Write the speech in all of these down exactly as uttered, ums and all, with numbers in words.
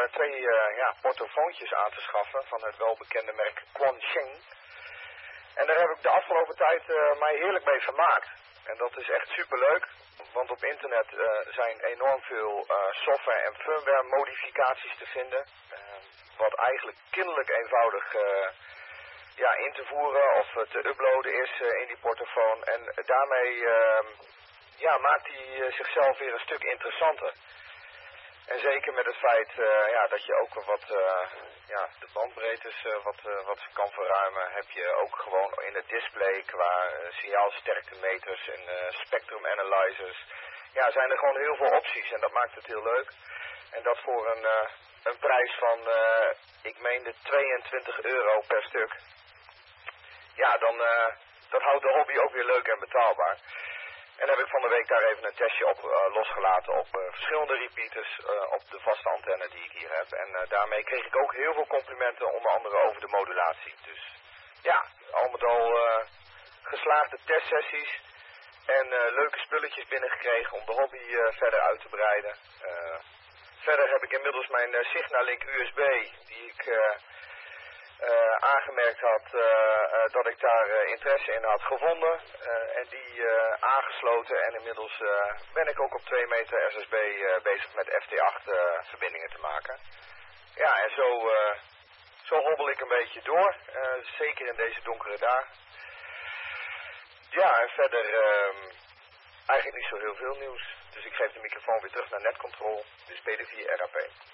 twee uh, ja, portofoontjes aan te schaffen van het welbekende merk Quansheng. En daar heb ik de afgelopen tijd uh, mij heerlijk mee vermaakt. En dat is echt superleuk, want op internet uh, zijn enorm veel uh, software- en firmware modificaties te vinden. Uh, wat eigenlijk kinderlijk eenvoudig uh, ja, in te voeren of uh, te uploaden is uh, in die portofoon. En daarmee uh, ja, maakt hij uh, zichzelf weer een stuk interessanter. En zeker met het feit uh, ja, dat je ook wat uh, ja, de bandbreedtes uh, wat, uh, wat kan verruimen, heb je ook gewoon in het display qua uh, signaalsterktemeters en uh, spectrum analyzers. Ja, zijn er gewoon heel veel opties en dat maakt het heel leuk. En dat voor een, uh, een prijs van, uh, ik meende tweeëntwintig euro per stuk. Ja, dan uh, dat houdt de hobby ook weer leuk en betaalbaar. En heb ik van de week daar even een testje op uh, losgelaten op uh, verschillende repeaters uh, op de vaste antenne die ik hier heb. En uh, daarmee kreeg ik ook heel veel complimenten, onder andere over de modulatie. Dus ja, al met al uh, geslaagde testsessies en uh, leuke spulletjes binnengekregen om de hobby uh, verder uit te breiden. Uh, verder heb ik inmiddels mijn uh, Signalink U S B, die ik uh, uh, aangemerkt had uh, uh, dat ik daar uh, interesse in had gevonden. Uh, en die uh, aangesloten en inmiddels uh, ben ik ook op twee meter S S B uh, bezig met F T acht uh, verbindingen te maken. Ja, en zo, uh, zo hobbel ik een beetje door, uh, zeker in deze donkere dagen. Ja, en verder uh, eigenlijk niet zo heel veel nieuws. Dus ik geef de microfoon weer terug naar Netcontrol, dus P D vier R A P.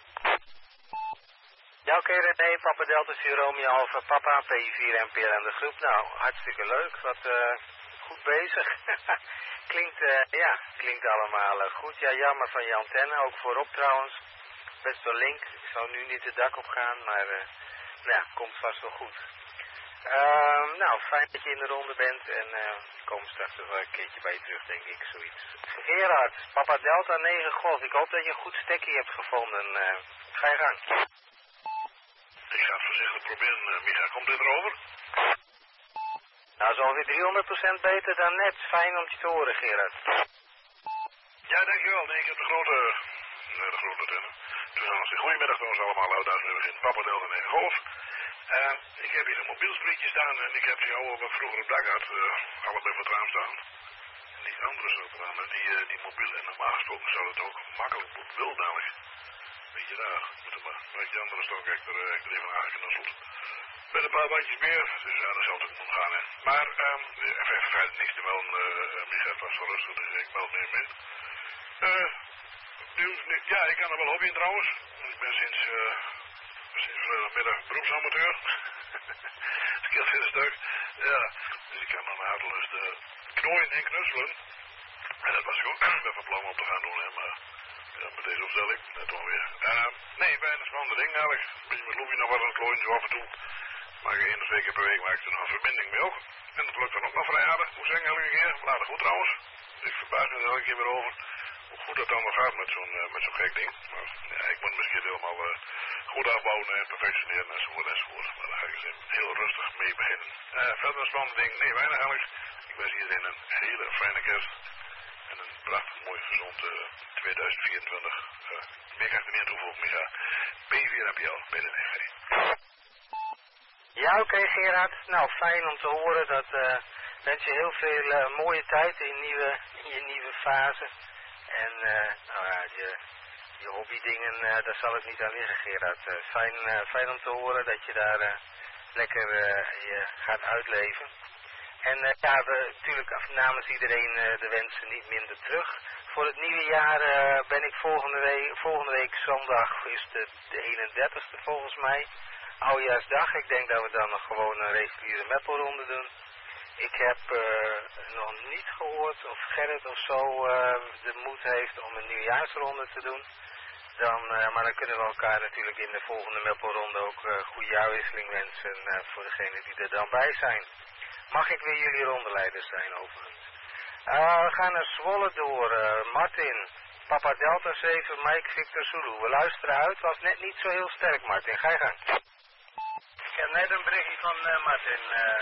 Ja, oké, okay, René, Papa Delta, Romeo Alpha, Papa, P vier M P L en de groep. Nou, hartstikke leuk. Wat uh, goed bezig. klinkt, uh, ja, klinkt allemaal uh, goed. Ja, jammer van je antenne, ook voorop trouwens. Best wel link. Ik zou nu niet het dak op gaan, maar uh, nou, komt vast wel goed. Uh, nou, fijn dat je in de ronde bent en uh, ik kom straks nog wel een keertje bij je terug, denk ik, zoiets. Gerard, Papa Delta negen Golf. Ik hoop dat je een goed stekkie hebt gevonden. Uh, ga je gang. Ik ga het voorzichtig proberen, uh, Micha. Komt dit erover? Nou, zo ongeveer driehonderd procent beter dan net. Fijn om je te horen, Gerard. Ja, dankjewel. Nee, ik heb de grote... Nee, de grote antenne. Dus goedemiddag trouwens allemaal. Dames en heren, Papa Delta negen Golf. Uh, ik heb hier een mobiel sprietje staan en ik heb die oude wat vroeger op dak had. Uh, allebei voor het raam staan. En die andere soort die, uh, die mobiel en normaal gesproken zou het ook makkelijk moeten wil dadelijk. Beetje raar. Moet maar. Weet je, andere stok heb ik er, uh, ik er even aangeknutseld. Met een paar bandjes meer. Dus ja, dat zal het ook moeten gaan, hè. Maar, um, even verder niks te melden. Uh, Michel was wel rustig, dus ik meld meer mee. Uh, nieuws, ja, ik kan er wel op in trouwens. Ik ben sinds, uh, sinds vrijdagmiddag beroepsamateur. Scheelt weer een stuk. Ja, dus ik kan dan naar hartelust uh, knooien en knutselen. En dat was ik ook met van plan om te gaan doen, hè, maar... Ja, met deze opstelling, net alweer. Uh, nee, weinig spannende ding eigenlijk. Een beetje met Louis nog wat aan het klooien, zo af en toe. Maar één of twee keer per week maak ik er nog een verbinding mee ook. En dat lukt dan ook nog vrij aardig, moet ik zeggen, elke keer. Laat goed trouwens. Ik verbaas me er elke keer weer over hoe goed dat allemaal gaat met zo'n uh, met zo'n gek ding. Maar ja, ik moet misschien helemaal uh, goed afbouwen en perfectioneren enzovoort enzovoort. Maar daar ga ik eens heel rustig mee beginnen. Uh, verder een spannende ding, nee, weinig eigenlijk. Ik wens iedereen een hele fijne kerst. En een prachtig mooi gezond uh, tweeduizend vierentwintig. Uh, meer kan ik er niet aan toevoegen, Micha. P vier heb je al bij de N G. Ja, oké, okay, Gerard. Nou, fijn om te horen. Dat uh, wens je heel veel uh, mooie tijd in, nieuwe, in je nieuwe fase. En uh, nou ja, je, je hobbydingen, uh, daar zal het niet aan liggen, Gerard. Uh, fijn, uh, fijn om te horen dat je daar uh, lekker uh, je gaat uitleven. En uh, ja, we, natuurlijk namens iedereen uh, de wensen niet minder terug. Voor het nieuwe jaar uh, ben ik volgende week, volgende week zondag is de, de eenendertigste volgens mij. Oudjaarsdag. Ik denk dat we dan nog gewoon een reguliere meppelronde doen. Ik heb uh, nog niet gehoord of Gerrit of zo uh, de moed heeft om een nieuwjaarsronde te doen. Dan, uh, maar dan kunnen we elkaar natuurlijk in de volgende meppelronde ook uh, goede jaarwisseling wensen uh, voor degenen die er dan bij zijn. Mag ik weer jullie rondeleiders zijn overigens. Uh, we gaan naar Zwolle door. Uh, Martin, Papa Delta zeven, Mike Victor Zulu. We luisteren uit, was net niet zo heel sterk, Martin. Ga je gang. Ik heb net een berichtje van uh, Martin. Uh,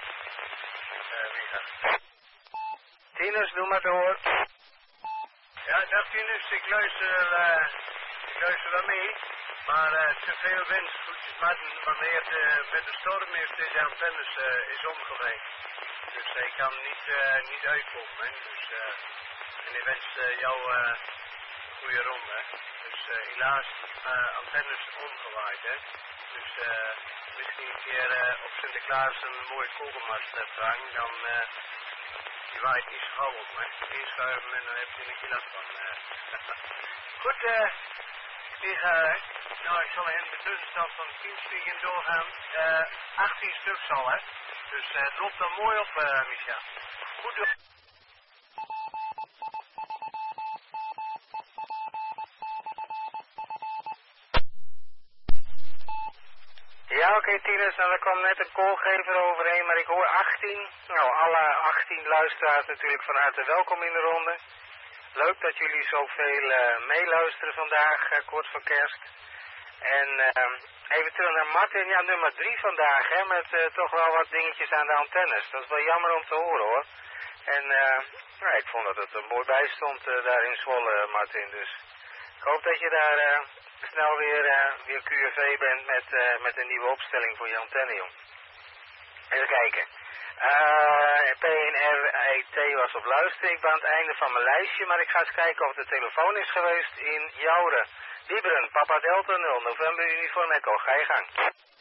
uh, wie gaat? Tinus, doe maar door. Ja, dag Tinus, ik luister, uh, ik luister wel mee. Maar uh, te veel wind, maar wanneer de, met de storm heeft deze antennes uh, is omgelegd. Dus hij kan niet, uh, niet uitkomen. Hè. Dus, uh, en ik wens uh, jou uh, goede ronde. Dus uh, helaas, uh, antennes omgewaaid. Hè. Dus uh, misschien een keer uh, op Sinterklaas een mooie kogelmast uh, hangen, dan uh, die waait niet zo gauw op. Inschuiven en dan heb je er niet last van. Uh. Goed, eh. Uh, Ik, uh, nou, ik zal in de tussenstand van tien stukken doorgaan. Uh, achttien stuks al, hè. Dus uh, het loopt dan mooi op, uh, Micha. Goed door. Ja, oké, okay, Tinus, nou, er kwam net een callgever overheen, maar ik hoor achttien. Nou, alle achttien luisteraars natuurlijk van harte welkom in de ronde. Leuk dat jullie zoveel uh, meeluisteren vandaag, uh, kort voor kerst. En uh, even terug naar Martin, ja, nummer drie vandaag, hè, met uh, toch wel wat dingetjes aan de antennes. Dat is wel jammer om te horen, hoor. En uh, nou, ik vond dat het er mooi bij stond uh, daar in Zwolle, Martin. Dus ik hoop dat je daar uh, snel weer, uh, weer Q R V bent met, uh, met een nieuwe opstelling voor je antenne, jong. Even kijken. Uh, P N R E T was op luisteren. Ik ben aan het einde van mijn lijstje, maar ik ga eens kijken of de telefoon is geweest in Jouren. Wieberen, Papa Delta nul, November Uniform Echo, ga je gang.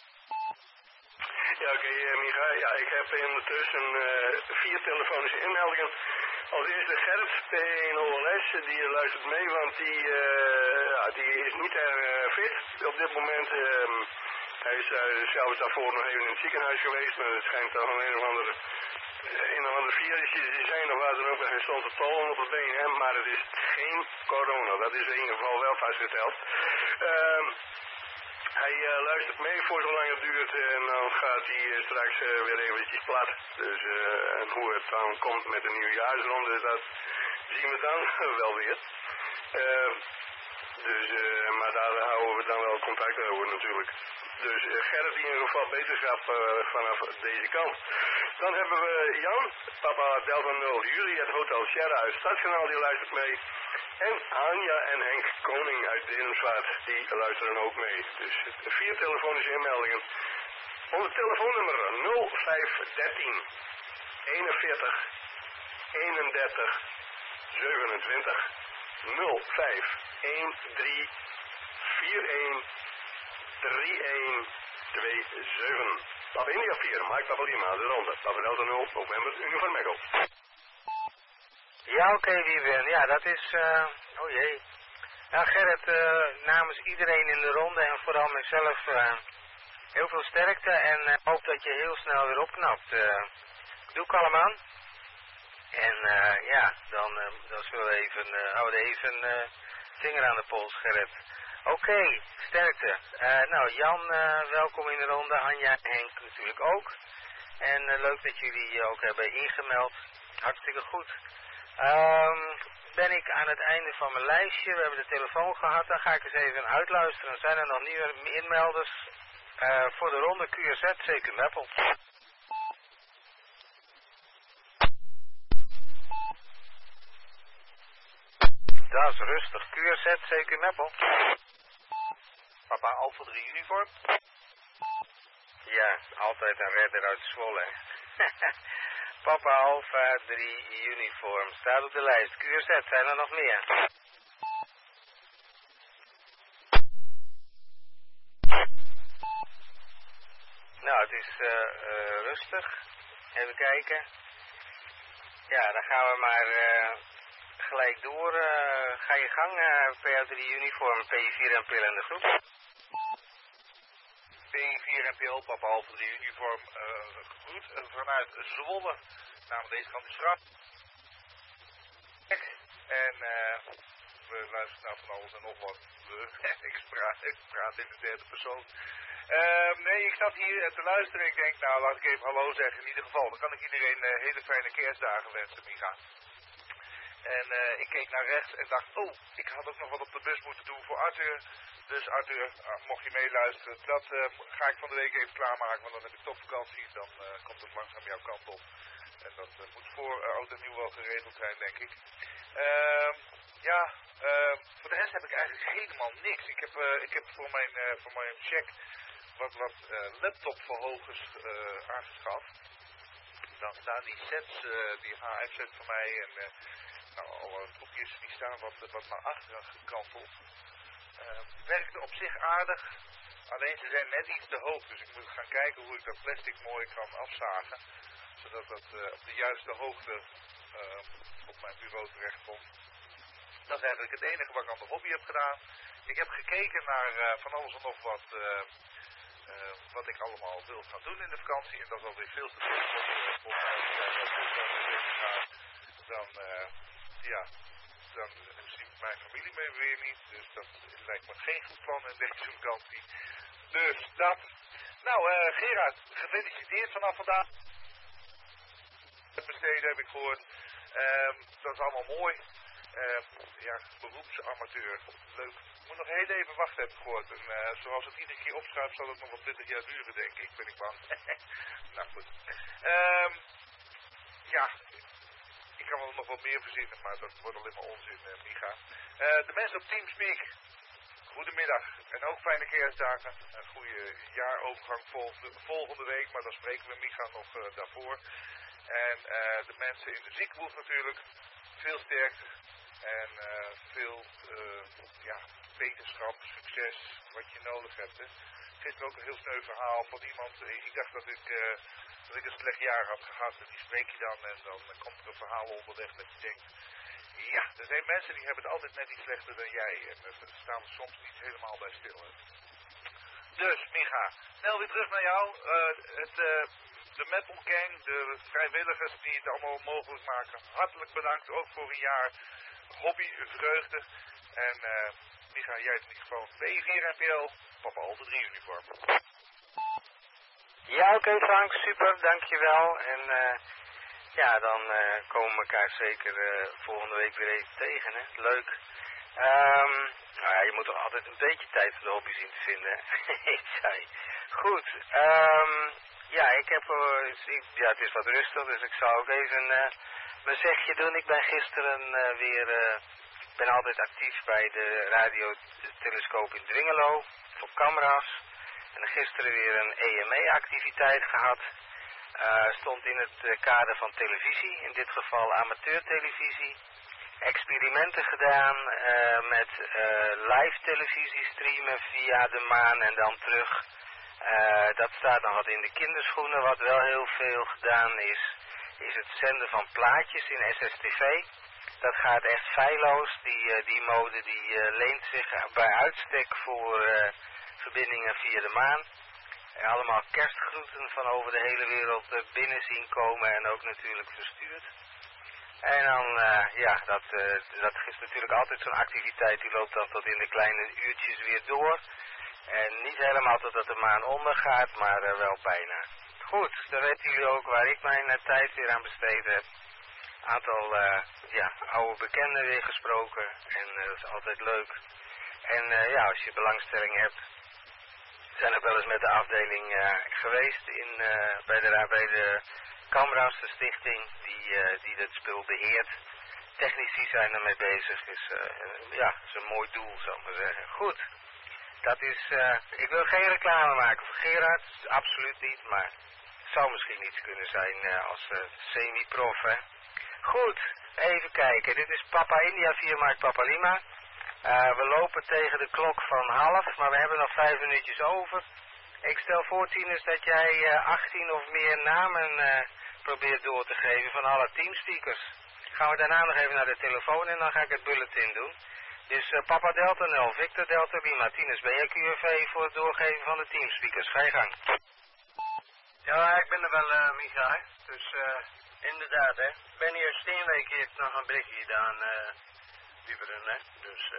Ja, oké, okay, uh, Micha. Ja, ik heb ondertussen uh, vier telefonische inmeldingen. Als eerste Gert, P één O L S, die luistert mee, want die, uh, ja, die is niet erg uh, fit op dit moment. Uh, hij is uh, zelfs daarvoor nog even in het ziekenhuis geweest, maar het schijnt toch een of andere, een of andere virusje te zijn, of waar dan ook, met geen stolte tol op het been, hè, maar het is geen corona, dat is in ieder geval wel vastgesteld. Uh, Hij uh, luistert mee voor zolang het duurt en dan gaat hij uh, straks uh, weer eventjes plat. Dus uh, en hoe het dan komt met de nieuwjaarsronde, dat zien we dan wel weer. Uh, dus, uh, maar daar houden we dan wel contact over natuurlijk. Dus uh, Gerrit in ieder geval beterschap uh, vanaf deze kant. Dan hebben we Jan, Papa Delta nul, Julie, het Hotel Sierra uit Stadskanaal, die luistert mee. En Anja en Henk Koning uit Denemsvaart, die luisteren ook mee. Dus vier telefonische inmeldingen. Onze telefoonnummer nul vijf een drie eenenveertig eenendertig zevenentwintig nul vijf een drie vier een drie een twee zeven. Papa India vier, Mike Papa Lima, de ronde. Papa Delta nul, November, Uniform Echo. Ja, oké, okay, Wieben. Ja, dat is... Uh, oh jee. Nou, Gerrit, uh, namens iedereen in de ronde en vooral mezelf uh, heel veel sterkte en uh, hoop dat je heel snel weer opknapt. Uh, doe kalm aan. En uh, ja, dan, uh, dan zullen we even, uh, houden even uh, vinger aan de pols, Gerrit. Oké, okay, sterkte. Uh, nou, Jan, uh, welkom in de ronde. Anja en Henk natuurlijk ook. En uh, leuk dat jullie je ook hebben ingemeld. Hartstikke goed. Um, ben ik aan het einde van mijn lijstje. We hebben de telefoon gehad. Dan ga ik eens even uitluisteren. Zijn er nog nieuwe inmelders uh, voor de ronde Q R Z, C Q Meppel? Dat is rustig. Q R Z, C Q Meppel. Papa Alpha drie Uniform. Ja, altijd een redder uit Zwolle. Papa Alpha drie Uniform staat op de lijst. Q R Z, zijn er nog meer? Nou, het is uh, uh, rustig. Even kijken. Ja, dan gaan we maar uh, gelijk door. Uh, ga je gang, uh, P A drie Uniform, P vier en Pil in de groep. P vier en Pil, Papa Alpha drie Uniform, uh, gegroet uh, vanuit Zwolle. Namens deze kant is Frank. En uh, we luisteren naar van alles en nog wat. ik, praat, ik praat in de derde persoon. Uh, nee, ik zat hier te luisteren. Ik denk, nou laat ik even hallo zeggen in ieder geval. Dan kan ik iedereen uh, hele fijne kerstdagen wensen, Micha. En uh, ik keek naar rechts en dacht, oh, ik had ook nog wat op de bus moeten doen voor Arthur. Dus Arthur, uh, mocht je meeluisteren, dat uh, ga ik van de week even klaarmaken. Want dan heb ik toch vakantie, dan uh, komt het langzaam jouw kant op. En dat uh, moet voor uh, oud en nieuw wel geregeld zijn, denk ik. Uh, Ja, uh, voor de rest heb ik eigenlijk helemaal niks. Ik heb, uh, ik heb voor mijn, uh, voor mijn check wat, wat uh, laptopverhogers uh, aangeschaft. Dan staan die sets, uh, die H F set van mij en uh, nou, alle troepjes die staan wat, wat naar achteren gekanteld. Uh, werkte op zich aardig, alleen ze zijn net iets te hoog, dus ik moet gaan kijken hoe ik dat plastic mooi kan afzagen, zodat dat uh, op de juiste hoogte uh, op mijn bureau terechtkomt. Dat is eigenlijk het enige wat ik aan de hobby heb gedaan. Ik heb gekeken naar uh, van alles en nog wat, uh, uh, wat ik allemaal wil gaan doen in de vakantie. En dat is alweer veel te veel. Dan, uh, ja, dan ziet mijn familie me weer niet. Dus dat lijkt me geen goed plan in deze vakantie. Dus dat. Nou, uh, Gerard, gefeliciteerd vanaf vandaag. Het besteden heb ik gehoord. Uh, dat is allemaal mooi. Uh, ja, beroepsamateur. Leuk. Ik moet nog heel even wachten, heb ik gehoord. En uh, zoals het iedere keer opschuift, zal het nog wel twintig jaar duren, denk ik. Ben ik bang. Nou goed. Uh, ja, ik kan wel nog wat meer verzinnen, maar dat wordt alleen maar onzin, uh, Micha. Uh, de mensen op Teamspeak, goedemiddag. En ook fijne kerstdagen. Een goede jaarovergang volgende, volgende week, maar dan spreken we Micha nog uh, daarvoor. En uh, de mensen in de ziekenboeg natuurlijk. Veel sterkte en uh, veel uh, ja, wetenschap, succes, wat je nodig hebt. Hè. Gisteren ook een heel sneu verhaal van iemand. Ik dacht dat ik, uh, dat ik een slecht jaar had gehad. En die spreek je dan en dan komt er een verhaal onderweg dat je denkt... Ja, er zijn mensen die hebben het altijd net iets slechter dan jij. En daar staan we soms niet helemaal bij stil. Hè. Dus, Micha, snel weer terug naar jou. Uh, het... Uh, De Metal Gang, de vrijwilligers die het allemaal mogelijk maken. Hartelijk bedankt, ook voor een jaar hobby, vreugde. En uh, Micha, jij hebt niet gewoon B vier N P L, Papa Alter drie uniform. Ja, oké okay, Frank, super, dankjewel. En uh, ja, dan uh, komen we elkaar zeker uh, volgende week weer even tegen, hè. Leuk. Um, nou ja, je moet toch altijd een beetje tijd voor de hobby zien te vinden. Ik zei. Goed, um, ja, ik heb, uh, ik, ja, het is wat rustig, dus ik zou ook even uh, mijn zegje doen. Ik ben gisteren uh, weer, uh, ben altijd actief bij de radiotelescoop in Dwingelo, voor camera's. En gisteren weer een E M E-activiteit gehad. Uh, stond in het uh, kader van televisie, in dit geval amateurtelevisie. Experimenten gedaan uh, met uh, live televisie streamen via de maan en dan terug. Uh, dat staat nog wat in de kinderschoenen. Wat wel heel veel gedaan is, is het zenden van plaatjes in S S T V. Dat gaat echt feilloos. Die, uh, die mode die uh, leent zich bij uitstek voor uh, verbindingen via de maan. En allemaal kerstgroeten van over de hele wereld uh, binnen zien komen en ook natuurlijk verstuurd. En dan, uh, ja, dat, uh, dat is natuurlijk altijd zo'n activiteit, die loopt dan tot in de kleine uurtjes weer door. En niet helemaal totdat de maan ondergaat, maar uh, wel bijna. Goed, dan weten jullie ook waar ik mijn uh, tijd weer aan besteed heb. Aantal, uh, ja, oude bekenden weer gesproken. En uh, dat is altijd leuk. En uh, ja, als je belangstelling hebt, zijn er wel eens met de afdeling uh, geweest in, uh, bij, de, bij de Camera's, de stichting, die, uh, die dat spul beheert. Technici zijn ermee bezig, dus uh, ja, dat is een mooi doel, zou ik maar zeggen. Goed, dat is, uh, ik wil geen reclame maken voor Gerard, absoluut niet, maar het zou misschien iets kunnen zijn uh, als uh, semi-prof, hè. Goed, even kijken, dit is Papa India, vier Mike Papa Lima. Uh, we lopen tegen de klok van half, maar we hebben nog vijf minuutjes over. Ik stel voor, Tinus, dat jij uh, achttien of meer namen uh, probeert door te geven van alle teamspeakers. Gaan we daarna nog even naar de telefoon en dan ga ik het bulletin doen. Dus uh, Papa Delta nul, Victor Delta Lima, Tinus, ben jij Q R V voor het doorgeven van de teamspeakers? Ga je gang. Ja, ik ben er wel, uh, Micha. Dus uh, inderdaad, hè. Ik ben hier Steenwijk, heeft nog een berichtje gedaan, uh, Wieberen, hè. Dus,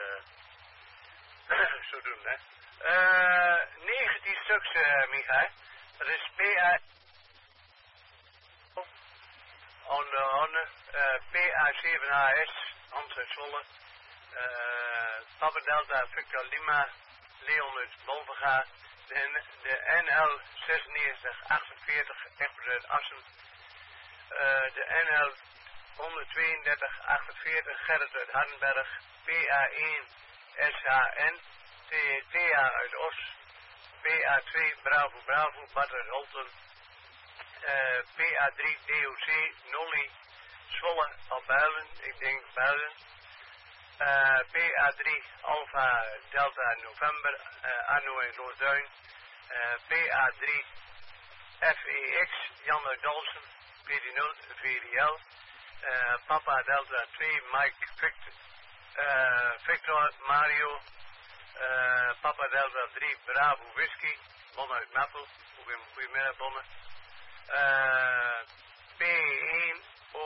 eh, uh, zo doen, hè. Uh, negentien stuks, uh, Micha. Dat is P A... On de Honne, uh, P A zeven H S, Amsterdam Zwolle, uh, Papa Delta Victor Lima, Leonus Bolverga, de, de N L zesennegentig achtenveertig Egbert Assen, uh, de N L honderdtweeëndertig achtenveertig Gerrit uit Hardenberg, P A één S H N, T A uit Os, P A twee Bravo Bravo, Bad uit Olten, uh, P A drie D O C, Nolly, Zwolle, al Builen, ik denk Builen, uh, P A drie Alpha Delta November, uh, Arno en Roosduin, uh, P A drie F E X, Jan uit Dalsen, P D nul V D L, uh, Papa Delta twee Mike Victor, uh, Victor Mario, uh, Papa Delta drie Bravo Whisky, Bon uit Meppel, goedemiddag Bonne, uh, P één O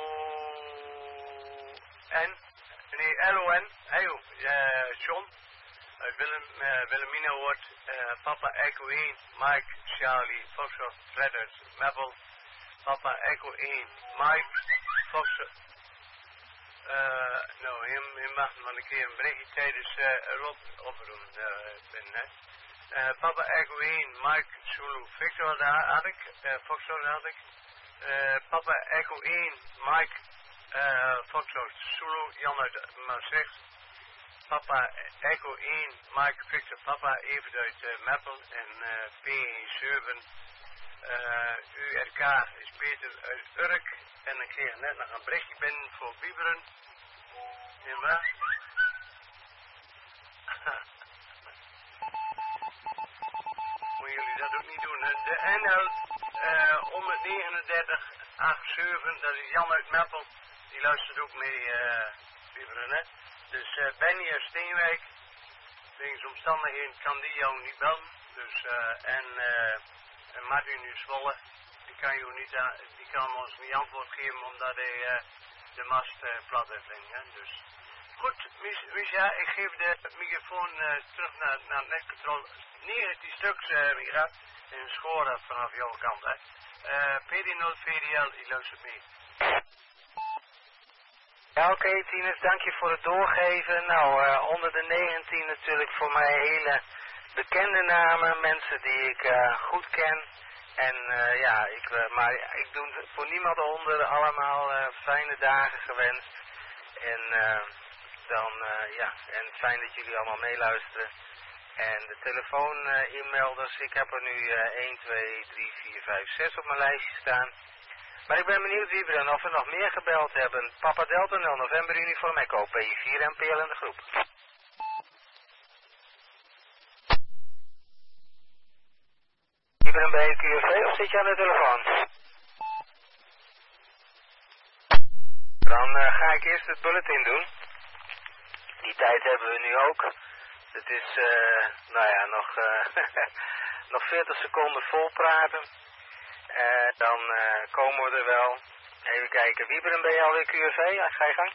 N, nee L O N, hey joh, uh, John, uit Willem, uh, Wilhelmina Woord, uh, Papa Echo één, Mike, Charlie, Foxtrot, Fred uit Meppel, Papa Echo één, Mike, Foxtrot, uh, nou, hem, hem mag maar een keer een berichtje tijdens uh, Rob oproepen, uh, ben net. Uh, Papa Echo één, Mike, Zulu, Victor daar had ik, uh, Foxtrot had ik, uh, Papa Echo één, Mike, uh, Foxtrot, Zulu, Jan uit Maastricht, Papa Echo één, Mike Victor Papa, even uit uh, Meppel en uh, P zeven, uh, U R K is Peter uit Urk en ik kreeg net nog een berichtje binnen voor Wieberen. En waar? Moeten jullie dat ook niet doen. De N L uh, honderdnegenendertig achtenzeventig, dat is Jan uit Meppel, die luistert ook mee uh, Wieberen, hè. Dus uh, Benny uit Steenwijk, wegens omstandigheden kan die jou niet bellen. Dus, uh, en, uh, en Martin uit Zwolle, die kan, jou niet, uh, die kan ons niet antwoord geven omdat hij uh, de mast uh, plat heeft liggen. Dus goed, Misha, ik geef de microfoon uh, terug naar, naar het netcontrole. negentien stuks, uh, Micha, in Schoren vanaf jouw kant. Hè. Uh, P D nul V D L, die luistert mee. Ja, oké, okay, Tinus, dank je voor het doorgeven. Nou, uh, onder de negentien natuurlijk voor mij hele bekende namen, mensen die ik uh, goed ken. En uh, ja, ik, uh, maar ik doe voor niemand onder allemaal uh, fijne dagen gewenst. En uh, dan, uh, ja, en fijn dat jullie allemaal meeluisteren. En de telefoon uh, inmelders, ik heb er nu uh, een, twee, drie, vier, vijf, zes op mijn lijstje staan. Maar ik ben benieuwd wie er of we nog meer gebeld hebben. Papa Delta nul November Uniform Echo, P vier en P L in de groep. Iedereen bij Q V of zit je aan de telefoon? Dan uh, ga ik eerst het bulletin doen. Die tijd hebben we nu ook. Het is, uh, nou ja, nog, uh, nog veertig seconden vol praten. Uh, dan uh, komen we er wel. Even kijken, Wieberen, ben je alweer Q V? Ja, ga je gang.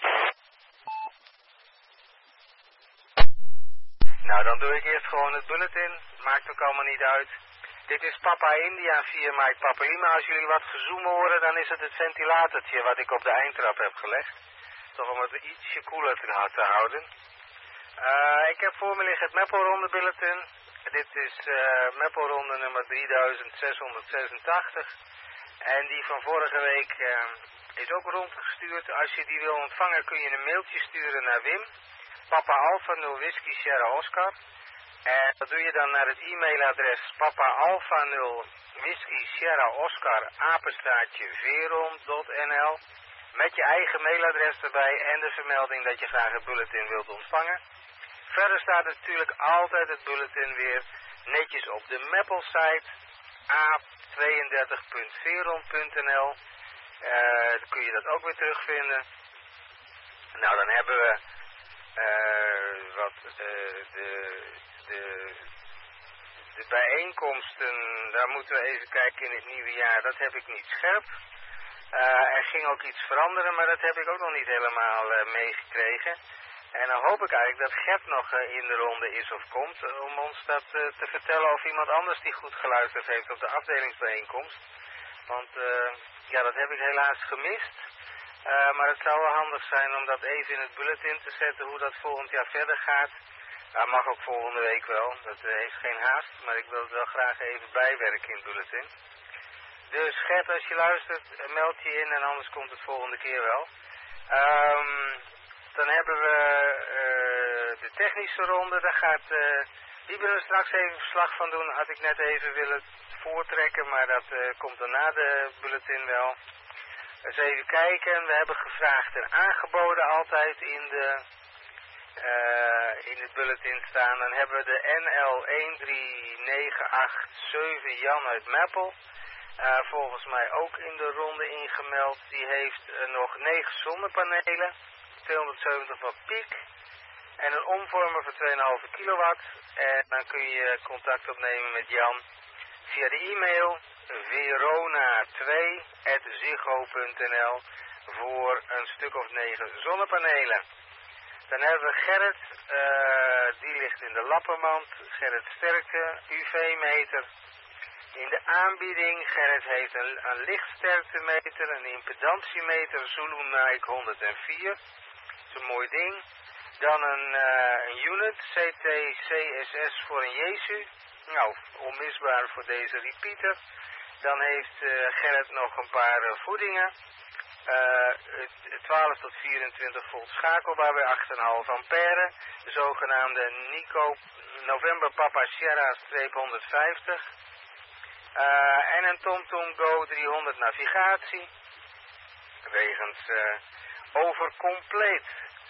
Nou, dan doe ik eerst gewoon het bulletin. Maakt ook allemaal niet uit. Dit is Papa India vier Mike Papa Lima. Als jullie wat gezoem horen, dan is het het ventilatortje wat ik op de eindtrap heb gelegd. Toch om het ietsje koeler te houden. Uh, ik heb voor me liggen het Meppelronde bulletin. Dit is uh, Meppelronde nummer drieduizend zeshonderdzesentachtig. En die van vorige week uh, is ook rondgestuurd. Als je die wil ontvangen kun je een mailtje sturen naar Wim. Papa Alpha nul Whisky Sierra Oscar. En dat doe je dan naar het e-mailadres Papa Alpha nul Whisky Sierra Oscar apenstaartje veron punt n l. Met je eigen mailadres erbij en de vermelding dat je graag het bulletin wilt ontvangen. Verder staat natuurlijk altijd het bulletin weer netjes op de Meppel-site a tweeëndertig punt veron punt n l. Uh, dan kun je dat ook weer terugvinden. Nou, dan hebben we uh, wat uh, de, de, de bijeenkomsten, daar moeten we even kijken in het nieuwe jaar. Dat heb ik niet scherp. Uh, er ging ook iets veranderen, maar dat heb ik ook nog niet helemaal uh, meegekregen. En dan hoop ik eigenlijk dat Gert nog uh, in de ronde is of komt, uh, om ons dat uh, te vertellen of iemand anders die goed geluisterd heeft op de afdelingsbijeenkomst. Want uh, ja, dat heb ik helaas gemist. Uh, maar het zou wel handig zijn om dat even in het bulletin te zetten, hoe dat volgend jaar verder gaat. Dat uh, mag ook volgende week wel, dat uh, heeft geen haast, maar ik wil het wel graag even bijwerken in het bulletin. Dus Gert, als je luistert, meld je in en anders komt het volgende keer wel. Um, dan hebben we de technische ronde, daar gaat uh, Wiebe straks even verslag van doen. Had ik net even willen voortrekken, maar dat uh, komt dan na de bulletin wel. Dus even kijken, we hebben gevraagd en aangeboden altijd in de uh, in het bulletin staan. Dan hebben we de N L een drie negen acht zeven Jan uit Meppel. Uh, volgens mij ook in de ronde ingemeld. Die heeft uh, nog negen zonnepanelen, tweehonderdzeventig watt piek en een omvormer van twee komma vijf kilowatt. En dan kun je contact opnemen met Jan via de e-mail verona twee at ziggo punt n l voor een stuk of negen zonnepanelen. Dan hebben we Gerrit, uh, die ligt in de Lappermand. Gerrit Sterkte, U V-meter. In de aanbieding, Gerrit heeft een, een lichtsterktemeter, een impedantiemeter, Zulu Nike honderdvier. Dat is een mooi ding. Dan een, uh, een unit, C T C S S voor een Jesu. Nou, onmisbaar voor deze repeater. Dan heeft uh, Gerrit nog een paar uh, voedingen. Uh, twaalf tot vierentwintig volt schakelbaar bij acht komma vijf ampère. De zogenaamde Nico November Papa Sierra honderdvijftig. Uh, en een TomTom Go driehonderd navigatie. Wegens uh, overcompleet.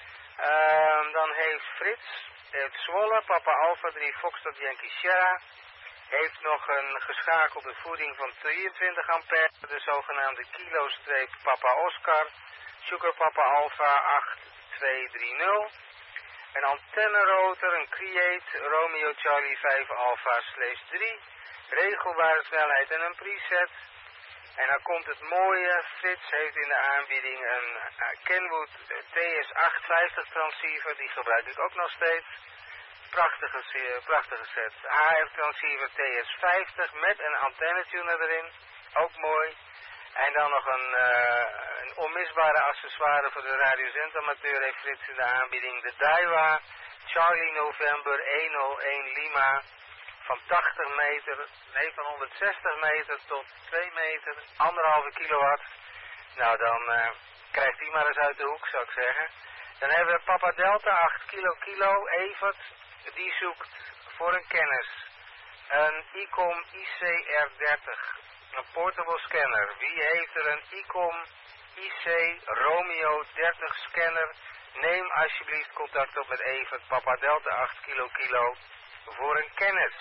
Uh, dan heeft Frits uit Zwolle, Papa Alpha drie Foxtrot Yankee Sierra. Heeft nog een geschakelde voeding van drieëntwintig ampère, de zogenaamde kilo-streep Papa Oscar, Sugar Papa Alpha acht twee drie nul. Een antennerotor, een Create, Romeo Charlie vijf Alpha slash drie, regelbare snelheid en een preset. En dan komt het mooie, Frits heeft in de aanbieding een uh, Kenwood T S achthonderdvijftig transceiver, die gebruik ik ook nog steeds. Prachtige, prachtige set. H F transceiver T S vijftig met een antennetuner erin. Ook mooi. En dan nog een, uh, een onmisbare accessoire voor de radiozendamateur heeft Frits in de aanbieding. De Daiwa Charlie November honderdéén Lima van tachtig meter, nee van honderdzestig meter tot twee meter, anderhalve kilowatt. Nou dan uh, krijgt die maar eens uit de hoek, zou ik zeggen. Dan hebben we Papa Delta acht kilo kilo, Evert. Die zoekt voor een kennis een ICOM I C R dertig, een portable scanner. Wie heeft er een ICOM I C Romeo dertig scanner? Neem alsjeblieft contact op met Evert, Papa Delta acht kilo kilo, voor een kennis.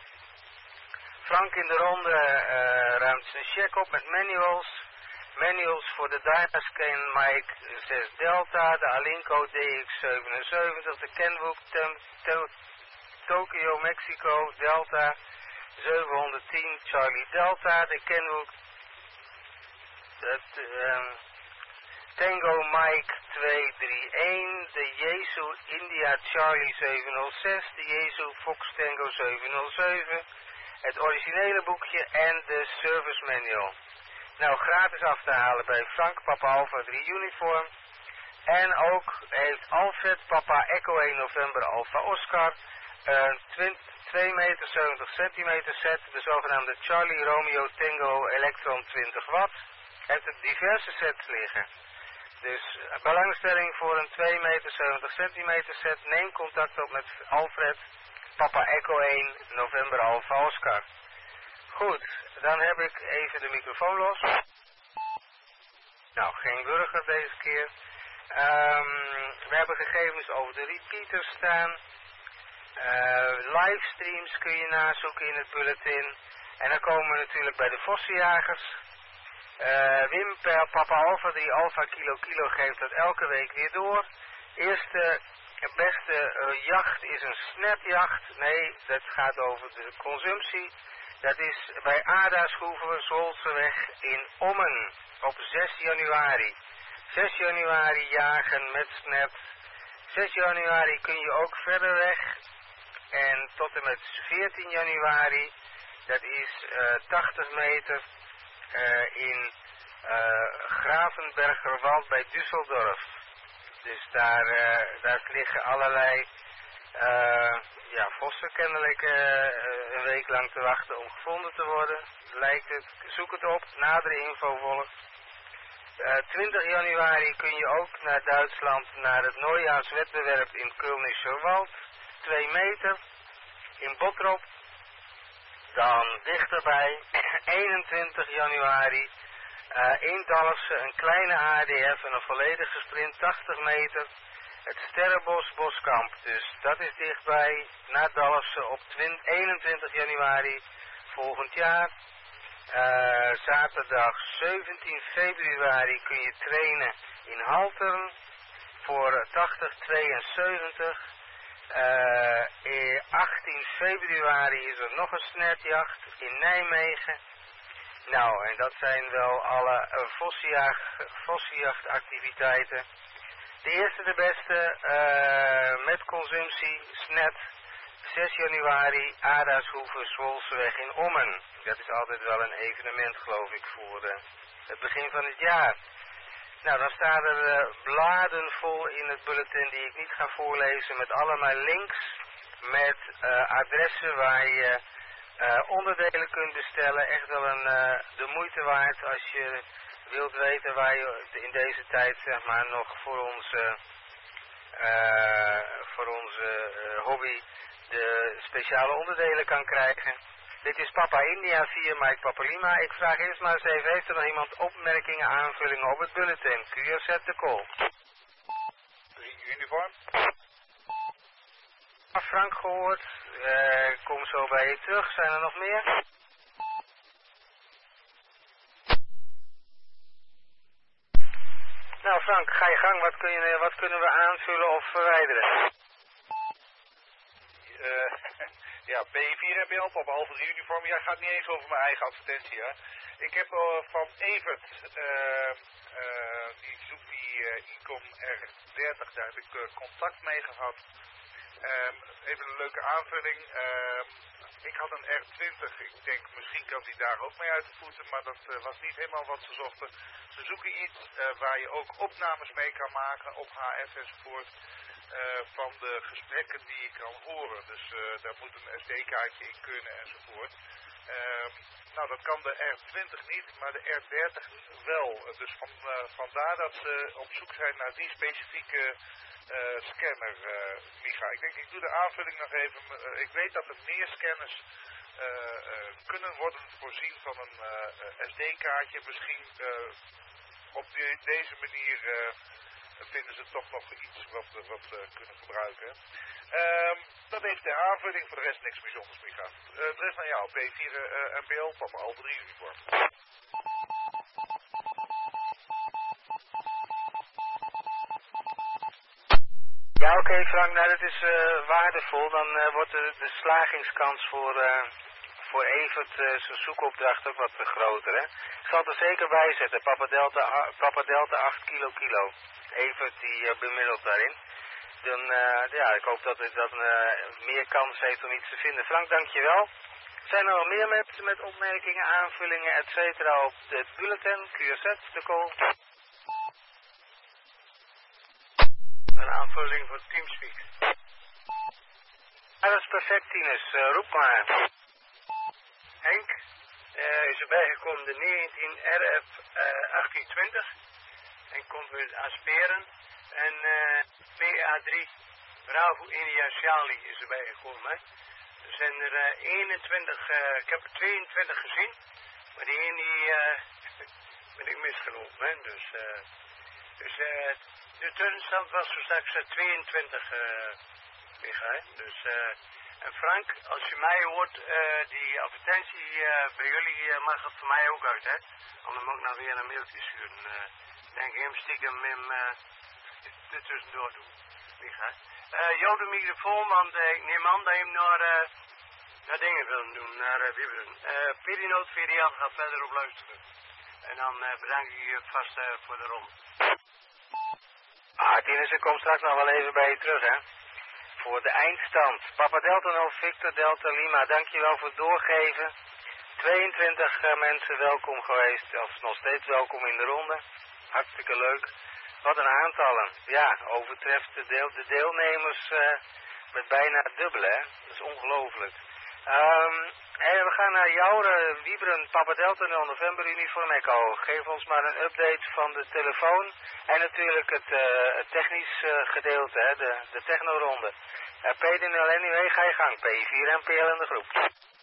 Frank in de ronde uh, ruimt zijn check op met manuals. Manuals voor de Dynascan Mike zes Delta, de Alinco D X zevenenzeventig, de Kenwood Tem, Tem, Tokyo Mexico Delta zevenhonderdtien Charlie Delta, de Kenwood het, um, Tango Mike tweehonderdeenendertig, de Jesu India Charlie zevenhonderdzes, de Jesu Fox Tango zevenhonderdzeven, het originele boekje en de service manual. Nou, gratis af te halen bij Frank, Papa Alpha drie Uniform. En ook heeft Alfred, Papa Echo één November Alpha Oscar, een twee meter zeventig centimeter set, de zogenaamde Charlie Romeo Tango Electron twintig watt. Heeft er diverse sets liggen. Dus belangstelling voor een twee meter zeventig centimeter set, neem contact op met Alfred, Papa Echo één November Alpha Oscar. Goed, dan heb ik even de microfoon los. Nou, geen burger deze keer. Um, we hebben gegevens over de repeaters staan. Uh, livestreams kun je nazoeken in het bulletin. En dan komen we natuurlijk bij de vossenjagers. Uh, Wim per Papa Alpha drie Alpha Kilo Kilo geeft dat elke week weer door. Eerste beste uh, jacht is een snapjacht. Nee, dat gaat over de consumptie. Dat is bij Ada Schroeven Zolseweg in Ommen op zes januari. zes januari jagen met snap. zes januari kun je ook verder weg. En tot en met veertien januari, dat is uh, tachtig meter uh, in uh, Gravenbergerwald bij Düsseldorf. Dus daar, uh, daar liggen allerlei uh, ja, vossen kennelijk uh, een week lang te wachten om gevonden te worden. Lijkt het, zoek het op, nadere info volgt. Uh, twintig januari kun je ook naar Duitsland, naar het Neujaarswedwerp in Kölnischer twee meter, in Bottrop. Dan dichterbij, eenentwintig januari, uh, in Dalfsen een kleine A D F en een volledige sprint, tachtig meter. Het Sterrenbos Boskamp, dus dat is dichtbij, naar Dalfsen op eenentwintig januari volgend jaar. Uh, zaterdag zeventien februari kun je trainen in Haltern voor tachtig tweeënzeventig. Uh, achttien februari is er nog een snertjacht in Nijmegen. Nou, en dat zijn wel alle uh, vossenjacht, vossenjachtactiviteiten. De eerste de beste, uh, met consumptie, snet, zes januari, Aardaashoeve, Zwolseweg in Ommen. Dat is altijd wel een evenement, geloof ik, voor uh, het begin van het jaar. Nou, dan staan er uh, bladen vol in het bulletin die ik niet ga voorlezen, met allemaal links, met uh, adressen waar je uh, onderdelen kunt bestellen. Echt wel een, uh, de moeite waard als je wilt weten waar je in deze tijd, zeg maar, nog voor onze, uh, voor onze uh, hobby de speciale onderdelen kan krijgen. Dit is Papa India vier Mike Papa Lima. Ik vraag eerst maar eens even, heeft er nog iemand opmerkingen, aanvullingen op het bulletin? Q R Z de call. Uniform. Frank gehoord. Uh, kom zo bij je terug. Zijn er nog meer? Nou Frank, ga je gang. Wat, kun je, wat kunnen we aanvullen of verwijderen? Uh, ja, B vier heb je al op halve drie uniform. Ja, gaat niet eens over mijn eigen advertentie, hè. Ik heb uh, van Evert, uh, uh, die zoekt die uh, Icom R dertig, daar heb ik uh, contact mee gehad. Um, even een leuke aanvulling. Um, ik had een R twintig, ik denk misschien kan die daar ook mee uit de voeten, maar dat uh, was niet helemaal wat ze zochten. Ze zoeken iets uh, waar je ook opnames mee kan maken op H F enzovoort. Uh, van de gesprekken die je kan horen. Dus uh, daar moet een S D-kaartje in kunnen enzovoort. Uh, nou, dat kan de R twintig niet, maar de R dertig wel. Dus van, uh, vandaar dat ze op zoek zijn naar die specifieke uh, scanner, uh, Micha. Ik denk, ik doe de aanvulling nog even. Uh, ik weet dat er meer scanners uh, uh, kunnen worden voorzien van een uh, S D-kaartje. Misschien uh, op die, deze manier... Uh, vinden ze toch nog iets wat we wat, uh, kunnen gebruiken. Um, dat heeft de aanvulling, voor de rest niks bijzonders meer gaan. Uh, de rest naar jou, P vier uh, M P L, van mijn Alter drie uniform. Ja, oké okay, Frank, nou dat is uh, waardevol. Dan uh, wordt de, de slagingskans voor, uh, voor Evert uh, zijn zoekopdracht ook wat groter. Hè? Ik zal het er zeker bij zetten, Papa Delta, Papa Delta acht kilo kilo. Evert die uh, bemiddelt daarin. Dan, uh, ja, ik hoop dat het dat, uh, meer kans heeft om iets te vinden. Frank, dankjewel. Zijn er nog meer met, met opmerkingen, aanvullingen, et cetera op het bulletin? Q R Z, de call. Een aanvulling voor Teamspeak. Ja, dat is perfect, Tinus. Uh, roep maar. Henk uh, is erbij gekomen de negentien R F uh, achttien twintig. En komt weer asperen. En uh, P A drie Bravo India Charlie is erbij gekomen. Hè. Er zijn er uh, eenentwintig, uh, ik heb er tweeëntwintig gezien. Maar die ene die, uh, ben ik misgelopen. Hè. Dus, uh, dus uh, de turnstand was zo straks uh, tweeëntwintig. Uh, Micha, dus, uh, en Frank, als je mij hoort, uh, die advertentie uh, bij jullie uh, mag het voor mij ook uit. Hè. Anders moet ik nou weer een mailtje sturen. Uh, denk hem stiekem hem uh, er tussendoor doen. Uh, jou de microfoon, want uh, ik neem aan dat je hem naar, uh, naar dingen wil doen, naar uh, Wibberen. Uh, Perinoot V D F gaat verder op luisteren. En dan uh, bedank ik je vast uh, voor de ronde. Ah, Tinus, ik kom straks nog wel even bij je terug, hè. Voor de eindstand. Papa Delta nul Victor Delta Lima, dankjewel voor het doorgeven. tweeëntwintig uh, mensen welkom geweest, of nog steeds welkom in de ronde. Hartstikke leuk. Wat een aantallen. Ja, overtreft de, deel, de deelnemers uh, met bijna het dubbele, hè. Dat is ongelooflijk. Um, en we gaan gaan naar Jouren, Wieberen, Papa Delta nul November Uniform Echo. Geef ons maar een update van de telefoon en natuurlijk het, uh, het technisch uh, gedeelte, hè, de, de technoronde. Uh, P D nul Anyway, ga je gang. P vier M P L in de groep.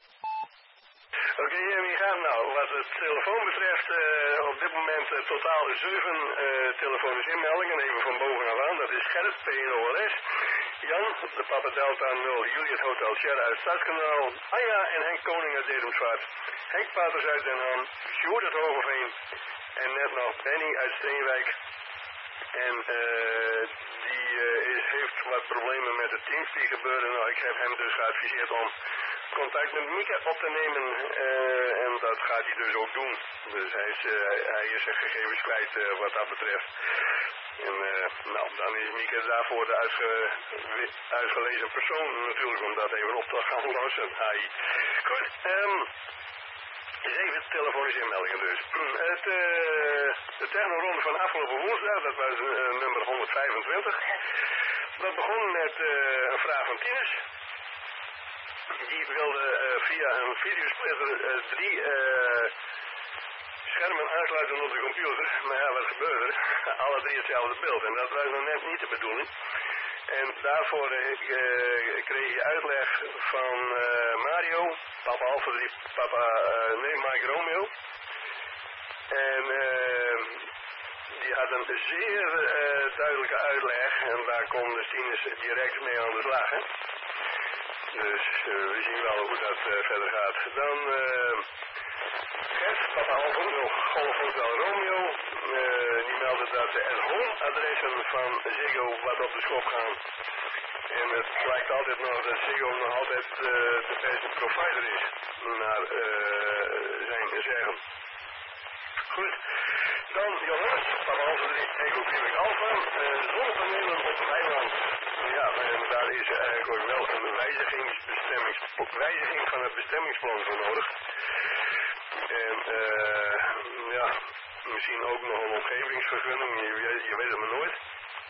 Oké, okay, en wie gaan nou? Wat het telefoon betreft, uh, op dit moment uh, totaal zeven uh, telefonische inmeldingen, even van bovenaf aan. Dat is Gerrit, P N O L S, Jan, de Papa Delta nul, Juliet Hotel Sierra uit Stadskanaal, Anja en Henk Koning uit Dedemsvaart, Henk Paters uit Den Ham, Sjoerd uit Hogeveen en net nog Benny uit Steenwijk. En uh, die uh, is, heeft wat problemen met het Teamspeak gebeuren. Nou, ik heb hem dus geadviseerd om contact met Mieke op te nemen uh, en dat gaat hij dus ook doen. Dus hij is, uh, hij is zijn gegevens kwijt uh, wat dat betreft. En uh, nou, dan is Mieke daarvoor de uitge, uitgelezen persoon natuurlijk om dat even op te gaan lossen. Hi. Goed, um, zeven telefonische inmeldingen dus. Het, uh, de technoronde van afgelopen woensdag, dat was uh, nummer honderdvijfentwintig. Dat begon met uh, een vraag van Tinus. Die wilde uh, via een videosplitter uh, drie uh, schermen aansluiten op de computer. Maar ja, wat gebeurde er? Alle drie hetzelfde beeld. En dat was nog net niet de bedoeling. En daarvoor uh, uh, kreeg je uitleg van uh, Mario, papa Alpha drie, papa, uh, nee, Mike Romeo. En uh, die had een zeer uh, duidelijke uitleg. En daar kon de Tinus direct mee aan de slag. Hè? Dus uh, we zien wel hoe dat uh, verder gaat. Dan uh, Gert, papa Alpha nul, Golf Hotel Romeo. Uh, die meldde dat de at-home adressen van Ziggo wat op de schop gaan. En het lijkt altijd nog dat Ziggo nog altijd uh, de beste provider is. Naar uh, zijn zeggen. Goed. Dan Johannes, papa Alpha drie, Echo Quebec Alpha. Uh, zonnepanelen op het eiland. Ja, en daar is eigenlijk wel een wijziging van het bestemmingsplan voor nodig. En uh, ja, misschien ook nog een omgevingsvergunning, je, je weet het maar nooit.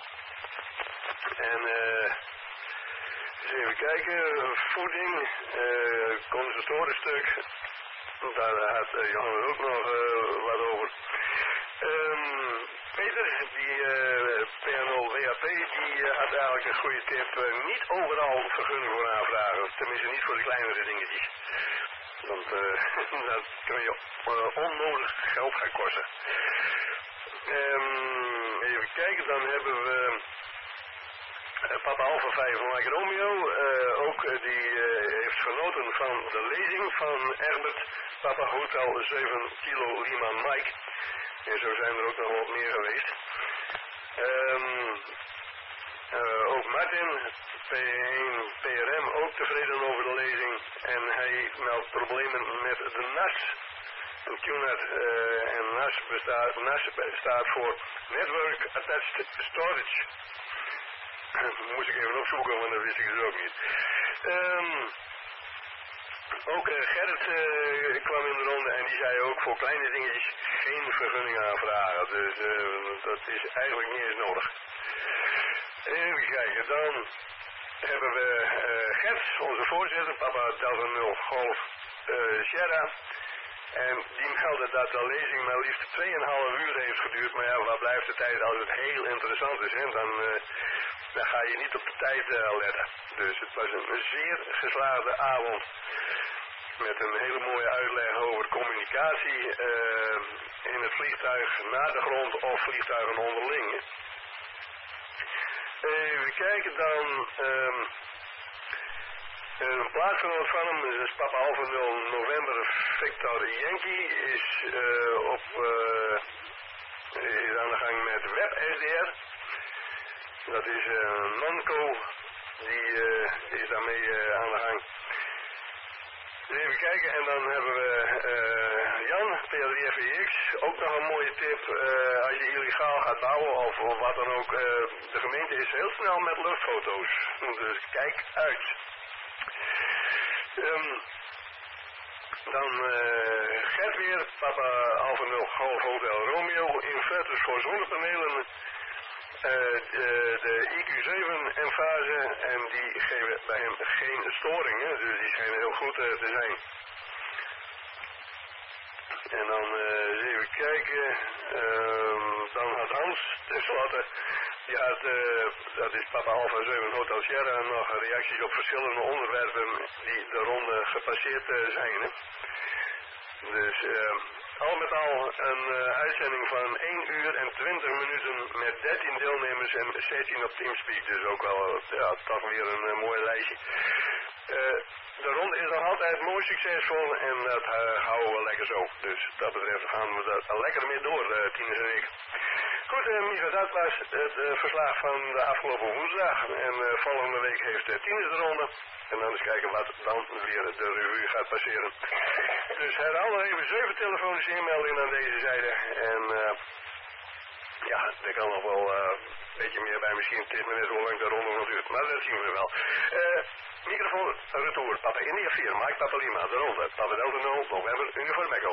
En uh, eens even kijken, voeding, uh, condensatorenstuk, daar had uh, Johannes ook nog uh, wat over. Um, Peter, die uh, P N O W A P, die uh, had eigenlijk een goede tip. Uh, niet overal vergunning voor aanvragen. Tenminste niet voor de kleinere dingetjes. Want uh, dat kun je uh, onnodig geld gaan kosten. Um, even kijken, dan hebben we uh, papa Alpha vijf Mike Romeo. Uh, ook uh, die uh, heeft genoten van de lezing van Egbert, papa Hotel zeven kilo Lima Mike. En zo zijn er ook nog wat meer geweest. Um, uh, ook Martin, P één P R M, ook tevreden over de lezing. En hij meldt problemen met de N A S. Een Q net. Uh, en N A S bestaat, N A S staat voor Network Attached Storage. Moest ik even opzoeken, want dat wist ik dus ook niet. Um, Ook uh, Gerrit uh, kwam in de ronde en die zei ook voor kleine dingetjes geen vergunning aanvragen. Dus uh, dat is eigenlijk niet eens nodig. Even kijken, dan hebben we uh, Gert, onze voorzitter, papa Delta nul Golf uh, Sierra. En die meldde dat de lezing maar liefst twee en een half uur heeft geduurd. Maar ja, waar blijft de tijd als het heel interessant is? Hè? Dan, uh, dan ga je niet op de tijd uh, letten. Dus het was een zeer geslaagde avond. Met een hele mooie uitleg over communicatie uh, in het vliegtuig naar de grond of vliegtuigen onderling. Even kijken dan. Um, een plaatsgenoot van hem, dus papa Alpha nul November Victor Yankee, is, uh, op, uh, is aan de gang met Web S D R. Dat is een uh, Nanco, die uh, is daarmee uh, aan de gang. Even kijken, en dan hebben we uh, Jan, P L drie F E X, ook nog een mooie tip. Uh, als je illegaal gaat bouwen of, of wat dan ook, uh, de gemeente is heel snel met luchtfoto's. Dus kijk uit. Um, dan uh, Gert weer, papa Alpha nul Golf Hotel Romeo, inverters voor zonnepanelen. Uh, de, de I Q zeven emfase en die geven bij hem geen storingen, dus die schijnen heel goed uh, te zijn. En dan uh, eens even kijken. Uh, dan had Hans tenslotte, die had, uh, dat is Papa Alpha zeven Hotel Sierra, nog reacties op verschillende onderwerpen die de ronde gepasseerd uh, zijn. Hè? Dus uh, al met al een uh, uitzending van één uur en twintig minuten met dertien deelnemers en zestien op Teamspeak. Dus ook wel, ja, toch weer een uh, mooi lijstje. Uh, de ronde is nog altijd mooi succesvol en dat uh, houden we lekker zo. Dus dat betreft gaan we er lekker mee door, uh, Tines en ik. Goed, uh, Micha, dat was het uh, verslag van de afgelopen woensdag. En uh, volgende week heeft uh, Tines de ronde. En dan eens kijken wat dan weer de revue gaat passeren. Dus herhaal nog even zeven telefonische inmeldingen aan deze zijde. En uh, ja, er kan nog wel uh, een beetje meer bij. Misschien tien minuten hoe lang de ronde nog duurt. Maar dat zien we wel. Uh, microfoon retour. Papa India vier, Mike Papa Lima, de ronde. Papa Delta nul, November, Uniform Echo.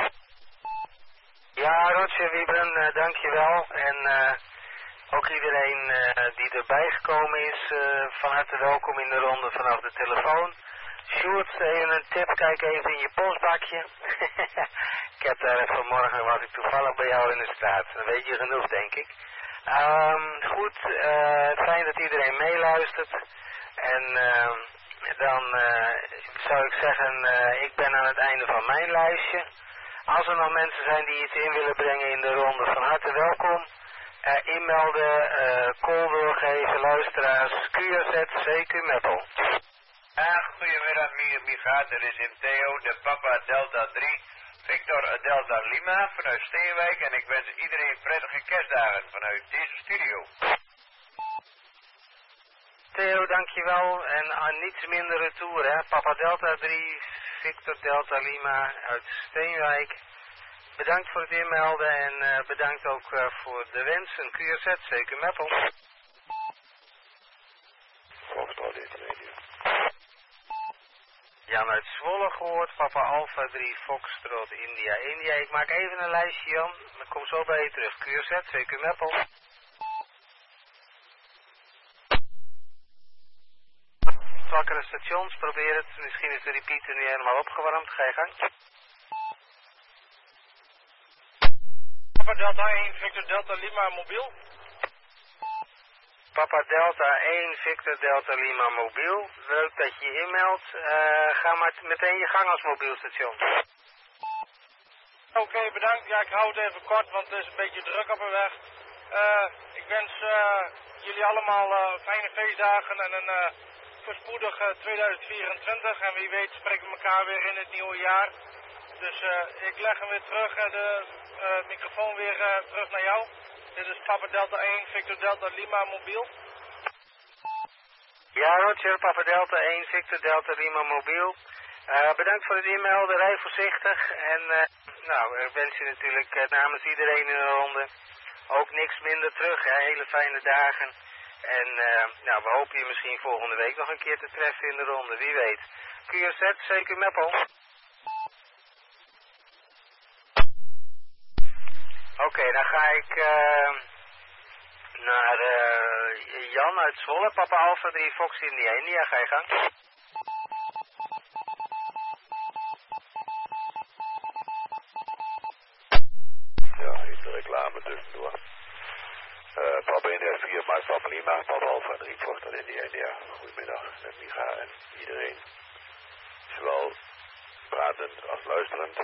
Ja, Roger Wieben, uh, dankjewel. En uh, ook iedereen uh, die erbij gekomen is, uh, van harte welkom in de ronde vanaf de telefoon. Sjoerd, even een tip, kijk even in je postbakje. Ik heb daar vanmorgen, was ik toevallig bij jou in de straat. Dan weet je genoeg, denk ik. Um, goed, uh, fijn dat iedereen meeluistert. En uh, dan uh, zou ik zeggen, uh, ik ben aan het einde van mijn lijstje. Als er nog mensen zijn die iets in willen brengen in de ronde, van harte welkom. Uh, inmelden, uh, call doorgeven, luisteraars, Q R Z, C Q Meppel. Ja, goedemiddag Micha, er is in Theo de Papa Delta drie, Victor Delta Lima vanuit Steenwijk en ik wens iedereen prettige kerstdagen vanuit deze studio. Theo, dankjewel en aan niets minder retour, hè. Papa Delta drie, Victor Delta Lima uit Steenwijk. Bedankt voor het inmelden en uh, bedankt ook uh, voor de wensen. Q R Z, C Q Meppel. Jan uit Zwolle gehoord, Papa Alpha drie, Foxtrot, India, India. Ik maak even een lijstje, Jan. Dan kom zo bij je terug. Q R Z, C Q Meppel. Zwakkere stations, probeer het. Misschien is de repeater nu helemaal opgewarmd. Ga je gang. Papa Delta één, Victor Delta Lima, mobiel. Papa Delta één, Victor Delta Lima, mobiel. Leuk dat je je inmeldt. Uh, ga maar meteen je gang als mobielstation. Oké, okay, bedankt. Ja, ik hou het even kort, want het is een beetje druk op de weg. Uh, ik wens uh, jullie allemaal uh, fijne feestdagen en een uh, voorspoedig uh, tweeduizend vierentwintig. En wie weet spreken we elkaar weer in het nieuwe jaar. Dus uh, ik leg hem weer terug en de uh, microfoon weer uh, terug naar jou. Dit is Papa Delta één, Victor Delta Lima, mobiel. Ja, Roger, Papa Delta één, Victor Delta Lima, mobiel. Uh, bedankt voor het inmelden, rij voorzichtig. En uh, nou, ik wens je natuurlijk uh, namens iedereen in de ronde ook niks minder terug. Hè? Hele fijne dagen. En uh, nou, we hopen je misschien volgende week nog een keer te treffen in de ronde, wie weet. Q R Z, C Q Meppel. Oké, okay, dan ga ik uh, naar uh, Jan uit Zwolle, Papa Alpha drie, Fox India, India, ga je gang. Ja, hier de reclame tussendoor. Uh, Papa India vier, Mike Papa Lima, Papa Alpha drie, Fox India, India. Goedemiddag met Micha en iedereen. Zowel pratend als luisterend.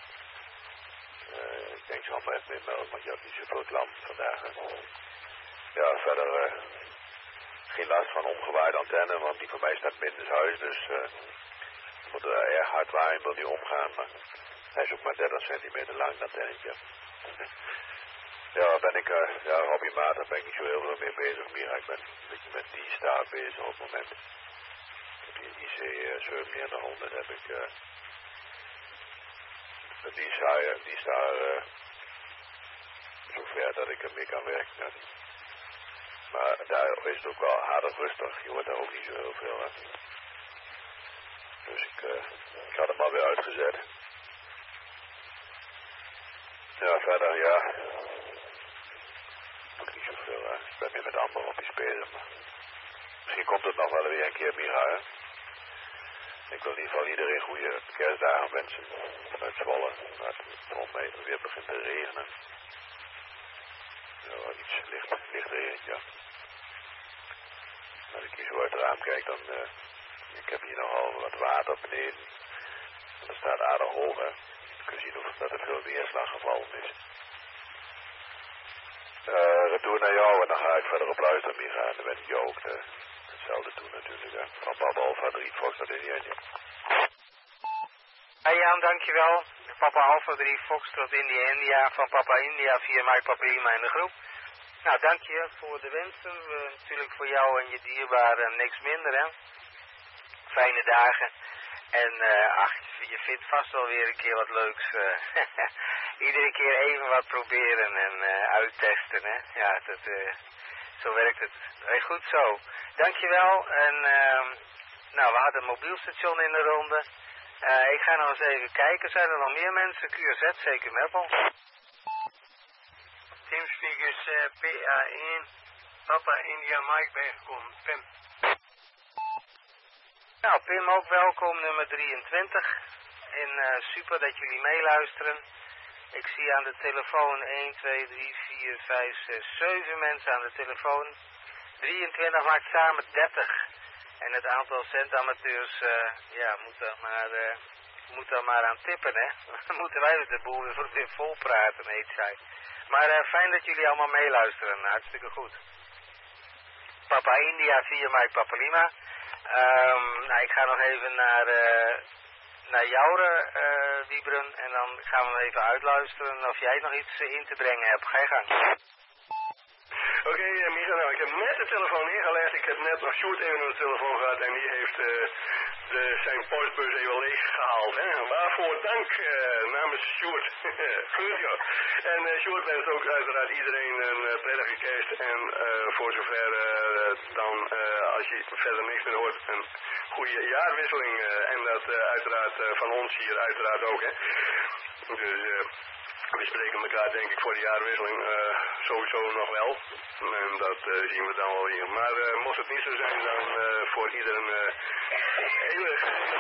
Uh, ik denk zo maar even inmelden, want je had niet zoveel klant vandaag. Ja, verder uh, geen last van omgewaaide antenne, want die van mij staat binnenshuis, dus uh, moet er erg hard waaien, wil die omgaan, maar hij is ook maar dertig centimeter lang, dat antennetje. Ja, ben ik, uh, ja, hobbymatig ben ik niet zo heel veel mee bezig meer. Ik ben een beetje met die staat bezig op het moment. Die I C uh, zevenhonderd heb ik... Uh, Die is, uh, die is daar uh, zover dat ik ermee kan werken. Maar daar is het ook wel aardig rustig. Je hoort daar ook niet zo heel veel aan. Dus ik, uh, ik had hem maar weer uitgezet. Ja, verder ja. Ook niet zoveel. Uh, ik ben weer met andere op bezig. Maar misschien komt het nog wel weer een keer meer uit. Ik wil in ieder geval iedereen goede kerstdagen wensen. Vanuit Zwolle. Nou, het rond mij weer begint te regenen. Ja, wel iets licht, licht regent, ja. Als ik hier zo uit het raam kijk, dan... Uh, ik heb hier nogal wat water beneden. En dat staat aardig hoog, hè. Je kunt zien of dat er veel weerslag gevallen is. Uh, retour naar jou en dan ga ik verder op luisteren, Micha. Dan ben ik jou ook de, hetzelfde doen natuurlijk, hè. Van Papa Alpha drie, Fox naar Indië. Hey Jan, dankjewel. Papa Alpha drie, Fox tot India, India. Van Papa India via mij, Papa Lima in de groep. Nou, dank je voor de wensen. Uh, natuurlijk voor jou en je dierbaren niks minder, hè. Fijne dagen. En uh, ach, je vindt vast wel weer een keer wat leuks. Uh, iedere keer even wat proberen en uh, uittesten, hè. Ja, dat, uh, zo werkt het. Hey, goed zo. Dankjewel. En uh, nou, we hadden een mobielstation in de ronde. Uh, ik ga nog eens even kijken. Zijn er nog meer mensen? Q Z, zeker Meppel. Teamspeak is uh, P A één. Papa India Mike bijgekomen. Pim. Nou, Pim ook welkom, nummer drieëntwintig. En uh, super dat jullie meeluisteren. Ik zie aan de telefoon één, twee, drie, vier, vijf, zes, zeven mensen aan de telefoon. drieëntwintig maakt samen dertig. En het aantal centamateurs, uh, ja, moet daar maar, uh, moet daar maar aan tippen, hè. Dan moeten wij de boel weer, weer vol praten, heet zij. Maar uh, fijn dat jullie allemaal meeluisteren, hartstikke goed. Papa India via mij, Papa Lima. Um, nou, ik ga nog even naar, uh, naar Joure, uh, Wiebren, en dan gaan we hem even uitluisteren of jij nog iets uh, in te brengen hebt. Ga je gang. Oké, okay, uh, Micha, nou, ik heb net de telefoon ingelegd. Ik heb net nog Sjoerd even aan de telefoon gehad en die heeft uh, de, zijn postbus even leeg gehaald. Hè? Waarvoor dank uh, namens Sjoerd. Goed, joh. En uh, Sjoerd wenst ook uiteraard iedereen een uh, prettige kerst. En uh, voor zover uh, dan, uh, als je verder niks meer hoort, een goede jaarwisseling. Uh, en dat uh, uiteraard uh, van ons hier uiteraard ook, hè. Dus... Uh, We spreken elkaar denk ik voor de jaarwisseling uh, sowieso nog wel. En dat uh, zien we dan wel hier. Maar uh, mocht het niet zo zijn, dan uh, voor iedereen uh, hele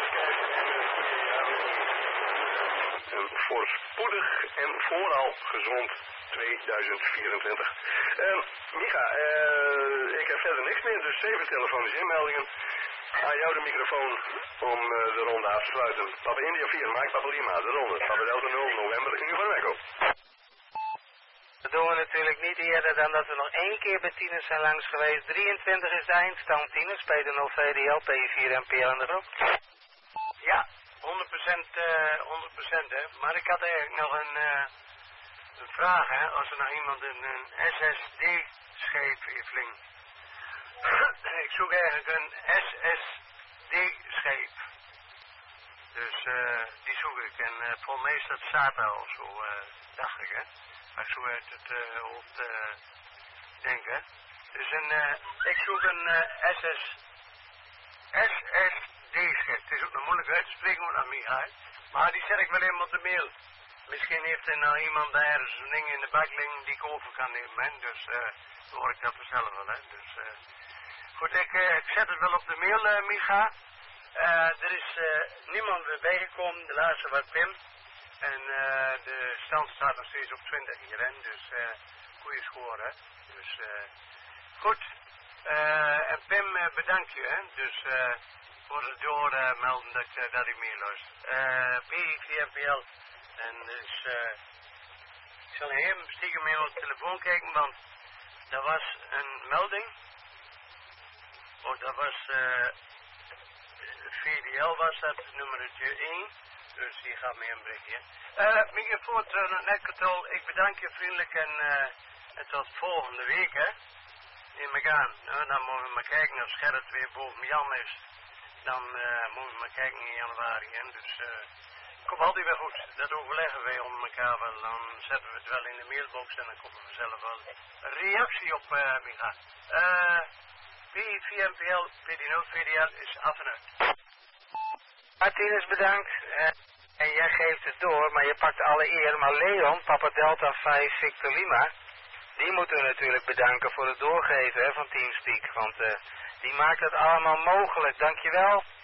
een voorspoedig en vooral gezond tweeduizend vierentwintig. Uh, Micha, uh, ik heb verder niks meer, dus zeven telefonische inmeldingen. Aan jou de microfoon om uh, de ronde af te sluiten. Papa India vier, Mike Papa Lima, de ronde. Papa Delta nul, november, Uniform Echo. Dat doen we natuurlijk niet eerder dan dat we nog één keer bij Tieners zijn langs geweest. drieëntwintig is de eindstand, Tieners, P D nul V D L, P vier en P L in de groep. Ja, honderd procent, uh, honderd procent hè. Maar ik had eigenlijk nog een, uh, een vraag hè. Als er nog iemand een, een S S D-scheep heeft. Ik zoek eigenlijk een S S D-scheep. Dus uh, die zoek ik. En uh, volgens mij is dat SATA of zo, uh, dacht ik hè. Maar zo uit het uh, hoofd uh, denken. Dus een, uh, ik zoek een uh, S S D-scheep. Het is ook nog moeilijk uit te spreken hoor, aan Micha. Maar die zet ik wel even op de mail. Misschien heeft er nou iemand daar zo'n ding in de bak liggen die ik over kan nemen. Hè? Dus uh, dan hoor ik dat vanzelf wel. Hè? Dus, uh, goed, ik, uh, ik zet het wel op de mail, uh, Micha. Uh, er is uh, niemand weer bijgekomen. De laatste was Pim. En uh, de stand staat nog steeds op twintig hier. Hè? Dus uh, goede score. Hè? Dus uh, goed. Uh, en Pim, uh, bedank je. Hè? Dus uh, voor het doormelden dat, uh, dat ik meeluister. Uh, P vier P L. En dus uh, ik zal even stiekem mee op de telefoon kijken, want er was een melding. Oh, dat was uh, V D L was dat, nummertje één. Dus die gaat mee een berichtje. Uh, microfoon terug naar netcontrol. Ik bedank je vriendelijk en, uh, en tot volgende week, hè. Neem ik aan. Nou, dan moeten we maar kijken als Gerrit weer boven Jan is. Dan uh, moeten we maar kijken in januari, hè. Dus uh, komt altijd weer goed. Dat overleggen wij onder elkaar wel. Dan zetten we het wel in de mailbox en dan komen we zelf wel een reactie op, uh, Micha. Uh, P vier M P L, P D nul V D L is af en uit. Martinez, bedankt. Uh, en jij geeft het door, maar je pakt alle eer. Maar Leon, Papa Delta vijf, Victor Lima, die moeten we natuurlijk bedanken voor het doorgeven hè, van Teamspeak. Want uh, die maakt het allemaal mogelijk. Dankjewel.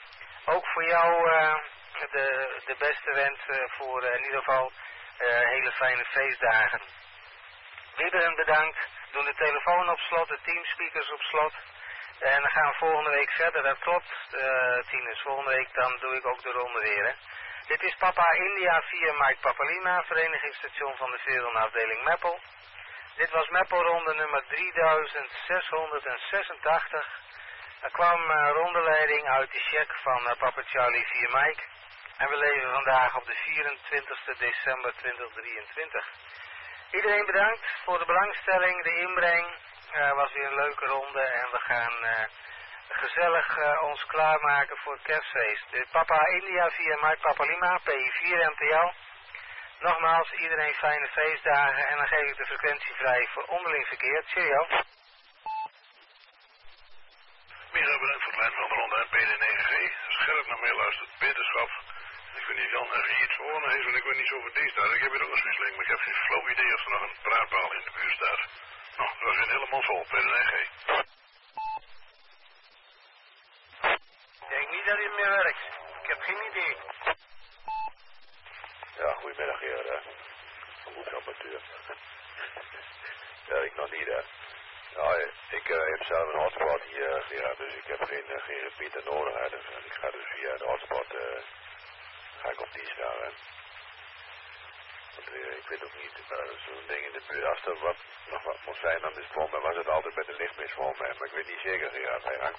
Ook voor jou uh, de, de beste wens uh, voor uh, in ieder geval uh, hele fijne feestdagen. Iedereen bedankt. Doen de telefoon op slot, de teamspeakers op slot. En dan gaan we volgende week verder, dat klopt, uh, Tinus. Volgende week dan doe ik ook de ronde weer, hè. Dit is Papa India via Mike Papalima, verenigingsstation van de Verenafdeling Meppel. Dit was Meppelronde nummer drieduizend zeshonderdzesentachtig. Er kwam uh, rondeleiding uit de check van uh, Papa Charlie via Mike. En we leven vandaag op de vierentwintigste december tweeduizend drieëntwintig. Iedereen bedankt voor de belangstelling, de inbreng. Het uh, was weer een leuke ronde en we gaan uh, gezellig uh, ons klaarmaken voor het kerstfeest. De Papa India via Mike Papalima, P I vier M T L. Nogmaals, iedereen fijne feestdagen en dan geef ik de frequentie vrij voor onderling verkeer. Cheerio. Mega bedankt voor het lijn van de ronde P D negen G. Scherp naar mij luistert, beterschap. Ik weet niet, Jan, als je iets gewonnen heeft, want ik weet niet zo voor deze daar. Ik heb hier ook een wisseling, maar ik heb geen flauw idee of er nog een praatpaal in de buurt staat. Nou, dat was weer helemaal vol, P D negen G. Ik denk niet dat hij meer werkt. Ik heb geen idee. Ja, goedemiddag, heer. Uh, goed apparatuur. Ja, ik nog niet, hè. Nou, ik uh, heb zelf een hotspot hier, Gerard, dus ik heb geen, uh, geen repeater nodig, hè. Dus, uh, ik ga dus via de hotspot, uh, ga ik op die staan, hè. Want uh, ik weet ook niet, uh, zo'n ding in de buurt, als er wat, nog wat moet zijn, dan is het voor mij, was het altijd met de lichtmis voor mij, maar ik weet niet zeker, Gerard, hij hangt.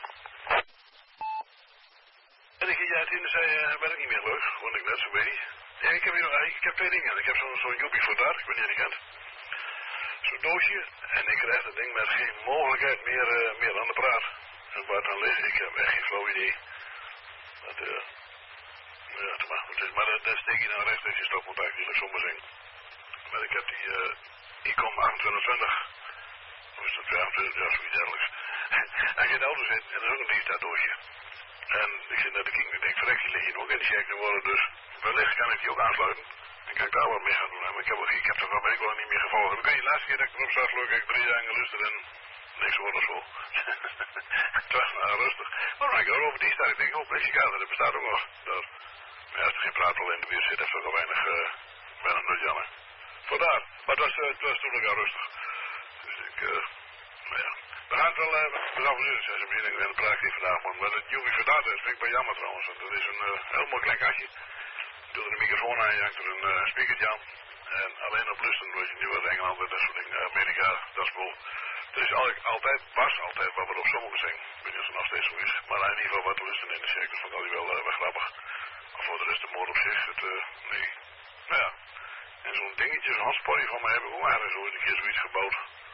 En ik ja, Tine zei, uh, ben ik niet meer leuk, vond ik net zo weet. Ja, ik heb hier nog, ik heb twee dingen. Ik heb zo'n zo'n joepie voor daar, ik ben niet gekend. Zo'n doosje, en ik krijg dat ding met geen mogelijkheid meer, uh, meer aan de praat. En waar het aan ligt, ik heb echt geen flauw idee. Dat, uh, ja, het mag goed zijn. Maar dat, dat steek je nou recht als je stopcontact, die ligt zomaar zingen. Maar ik heb die, uh, ICOM achtentwintig twintig. Of is dat tweeëntwintig, ja, zoiets dergelijks. Als je in de auto zit, en dat is ook een digitaal doosje. En ik zit naar de King en denk, verrek, die liggen ook in de check te worden, dus wellicht kan ik die ook aansluiten. En kan ik daar wat mee gaan doen. Maar ik heb, ik heb er wel ik wel niet meer gevolgd. Dan kun je de laatste keer dat ik erop zat, geloof ik, drie dagen geluisterd en niks wordt of zo. Het was nou rustig. Maar dan ik over die staat, ik denk, oh, Plexikater, dat bestaat ook nog. Daar. Maar als er geen praatrol in de buurt zit, heeft er wel weinig, uh, weinig nut, Janne. Vandaar. Maar het was, uh, het was toen ook al rustig. Dus ik, uh, nou ja. We gaan het wel, uh, we gaan verliezen, zei ze, ik ben een praatje vandaag, man. Maar het Jubi Verdata is, vind ik wel jammer trouwens, want dat is een uh, heel mooi klein kastje. Je doet er een microfoon aan, je hangt er een uh, speakertje aan. En alleen op lusten, weet je, nu uit Engeland en dat soort dingen, Amerika, dat is wel. Er is altijd, altijd, was altijd wat we op sommigen zingen. Ik weet niet of het nog steeds zo is, maar in ieder geval wat lusten in de cirkel, vond ik altijd wel, uh, wel grappig. Maar voor de rest de moord op zich, het, uh, nee. Nou ja, en zo'n dingetje, zo'n handsportje van mij heb ik ook maar eens ooit een keer zoiets gebouwd.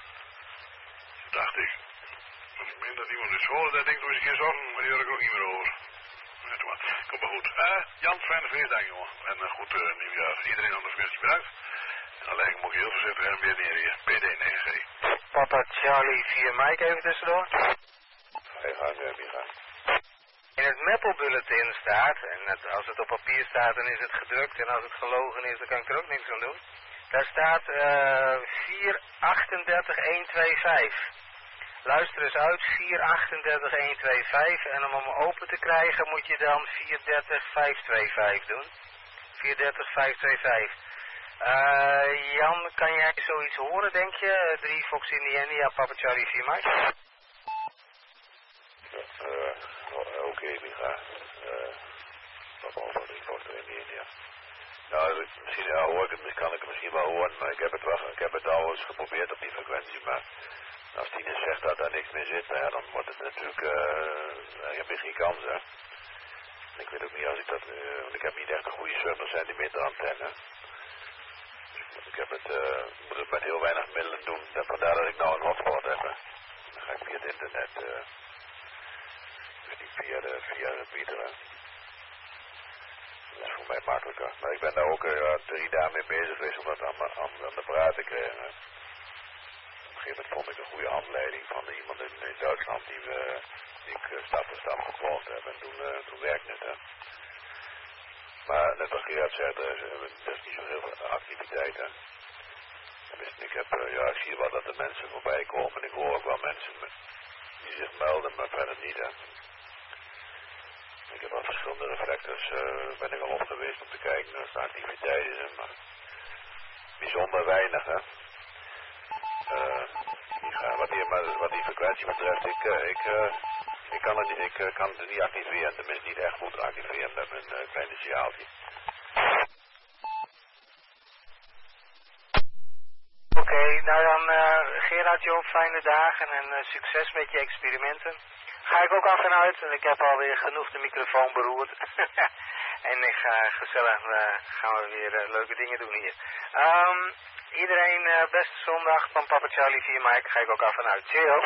Dacht ik. Als ik meen dat iemand is horen, dat denk ik eens een keer zorgen, maar die hoor ik ook niet meer over. Kom maar goed. Uh, Jan, fijne feestdag, jongen. En een goed uh, nieuwjaar. Iedereen aan de frequentie bedankt. En dan leg ik moet je heel voorzichtig en weer neer hier. P D negen G. Papa Charlie via Mike even tussendoor. Hij gaat, uh, die gaat. In het Meppel-bulletin staat, en het, als het op papier staat, dan is het gedrukt. En als het gelogen is, dan kan ik er ook niks aan doen. Daar staat uh, vier achtendertig honderdvijfenveertig. Luister eens uit, vier achtendertig honderdvijfenveertig. En om hem open te krijgen moet je dan vier dertig vijfhonderdvijfenveertig doen. vier dertig vijfhonderdvijfenveertig. Uh, Jan, kan jij zoiets horen, denk je? drie Fox India India, Papa Charlie vier Mike? Uh, Oké, okay, Micha. Uh, Papa van drie Fox India. Nou, misschien ja, hoor ik het, kan ik het misschien wel horen, maar ik heb het wel, ik heb het al eens geprobeerd op die frequentie, maar als Tine zegt dat daar niks meer zit, ja, dan wordt het natuurlijk, uh, dan heb je geen kans, hè. En ik weet ook niet als ik dat, uh, want ik heb niet echt een goede zeventig centimeter antenne. Dus ik heb het, uh, moet het met heel weinig middelen doen, en vandaar dat ik nou een hotspot heb, hè. Dan ga ik via het internet, uh, dus niet via de, via de repeater, hè. Dat is voor mij makkelijker. Maar ik ben daar ook uh, drie dagen mee bezig geweest om dat aan, aan, aan de praat te krijgen. Op een gegeven moment vond ik een goede handleiding van iemand in, in Duitsland die, we, die ik uh, stap voor stap gevolgd heb. En toen, uh, toen werkte het. Hè. Maar net als Gerard zei, er is, er is niet zo heel veel activiteit. Hè. Ik, heb, uh, ja, ik zie wel dat er mensen voorbij komen. En ik hoor ook wel mensen die zich melden, maar verder niet. Hè. Ik heb al verschillende Dus uh, ben ik al op geweest om te kijken naar de activiteiten. Maar bijzonder weinig, hè. Uh, ja, wat, die, maar, wat die frequentie betreft, ik, uh, ik, uh, ik, kan het, ik uh, kan het niet activeren. Tenminste niet echt goed activeren met mijn uh, kleine signaaltje. Oké, okay, nou dan uh, Gerard Joop, fijne dagen en uh, succes met je experimenten. Ga ik ook af en uit en ik heb alweer genoeg de microfoon beroerd. En ik ga gezellig, uh, gaan we weer uh, leuke dingen doen hier. Um, iedereen uh, beste zondag van Papa Charlie vier Mike, ga ik ook af en uit. Cheers.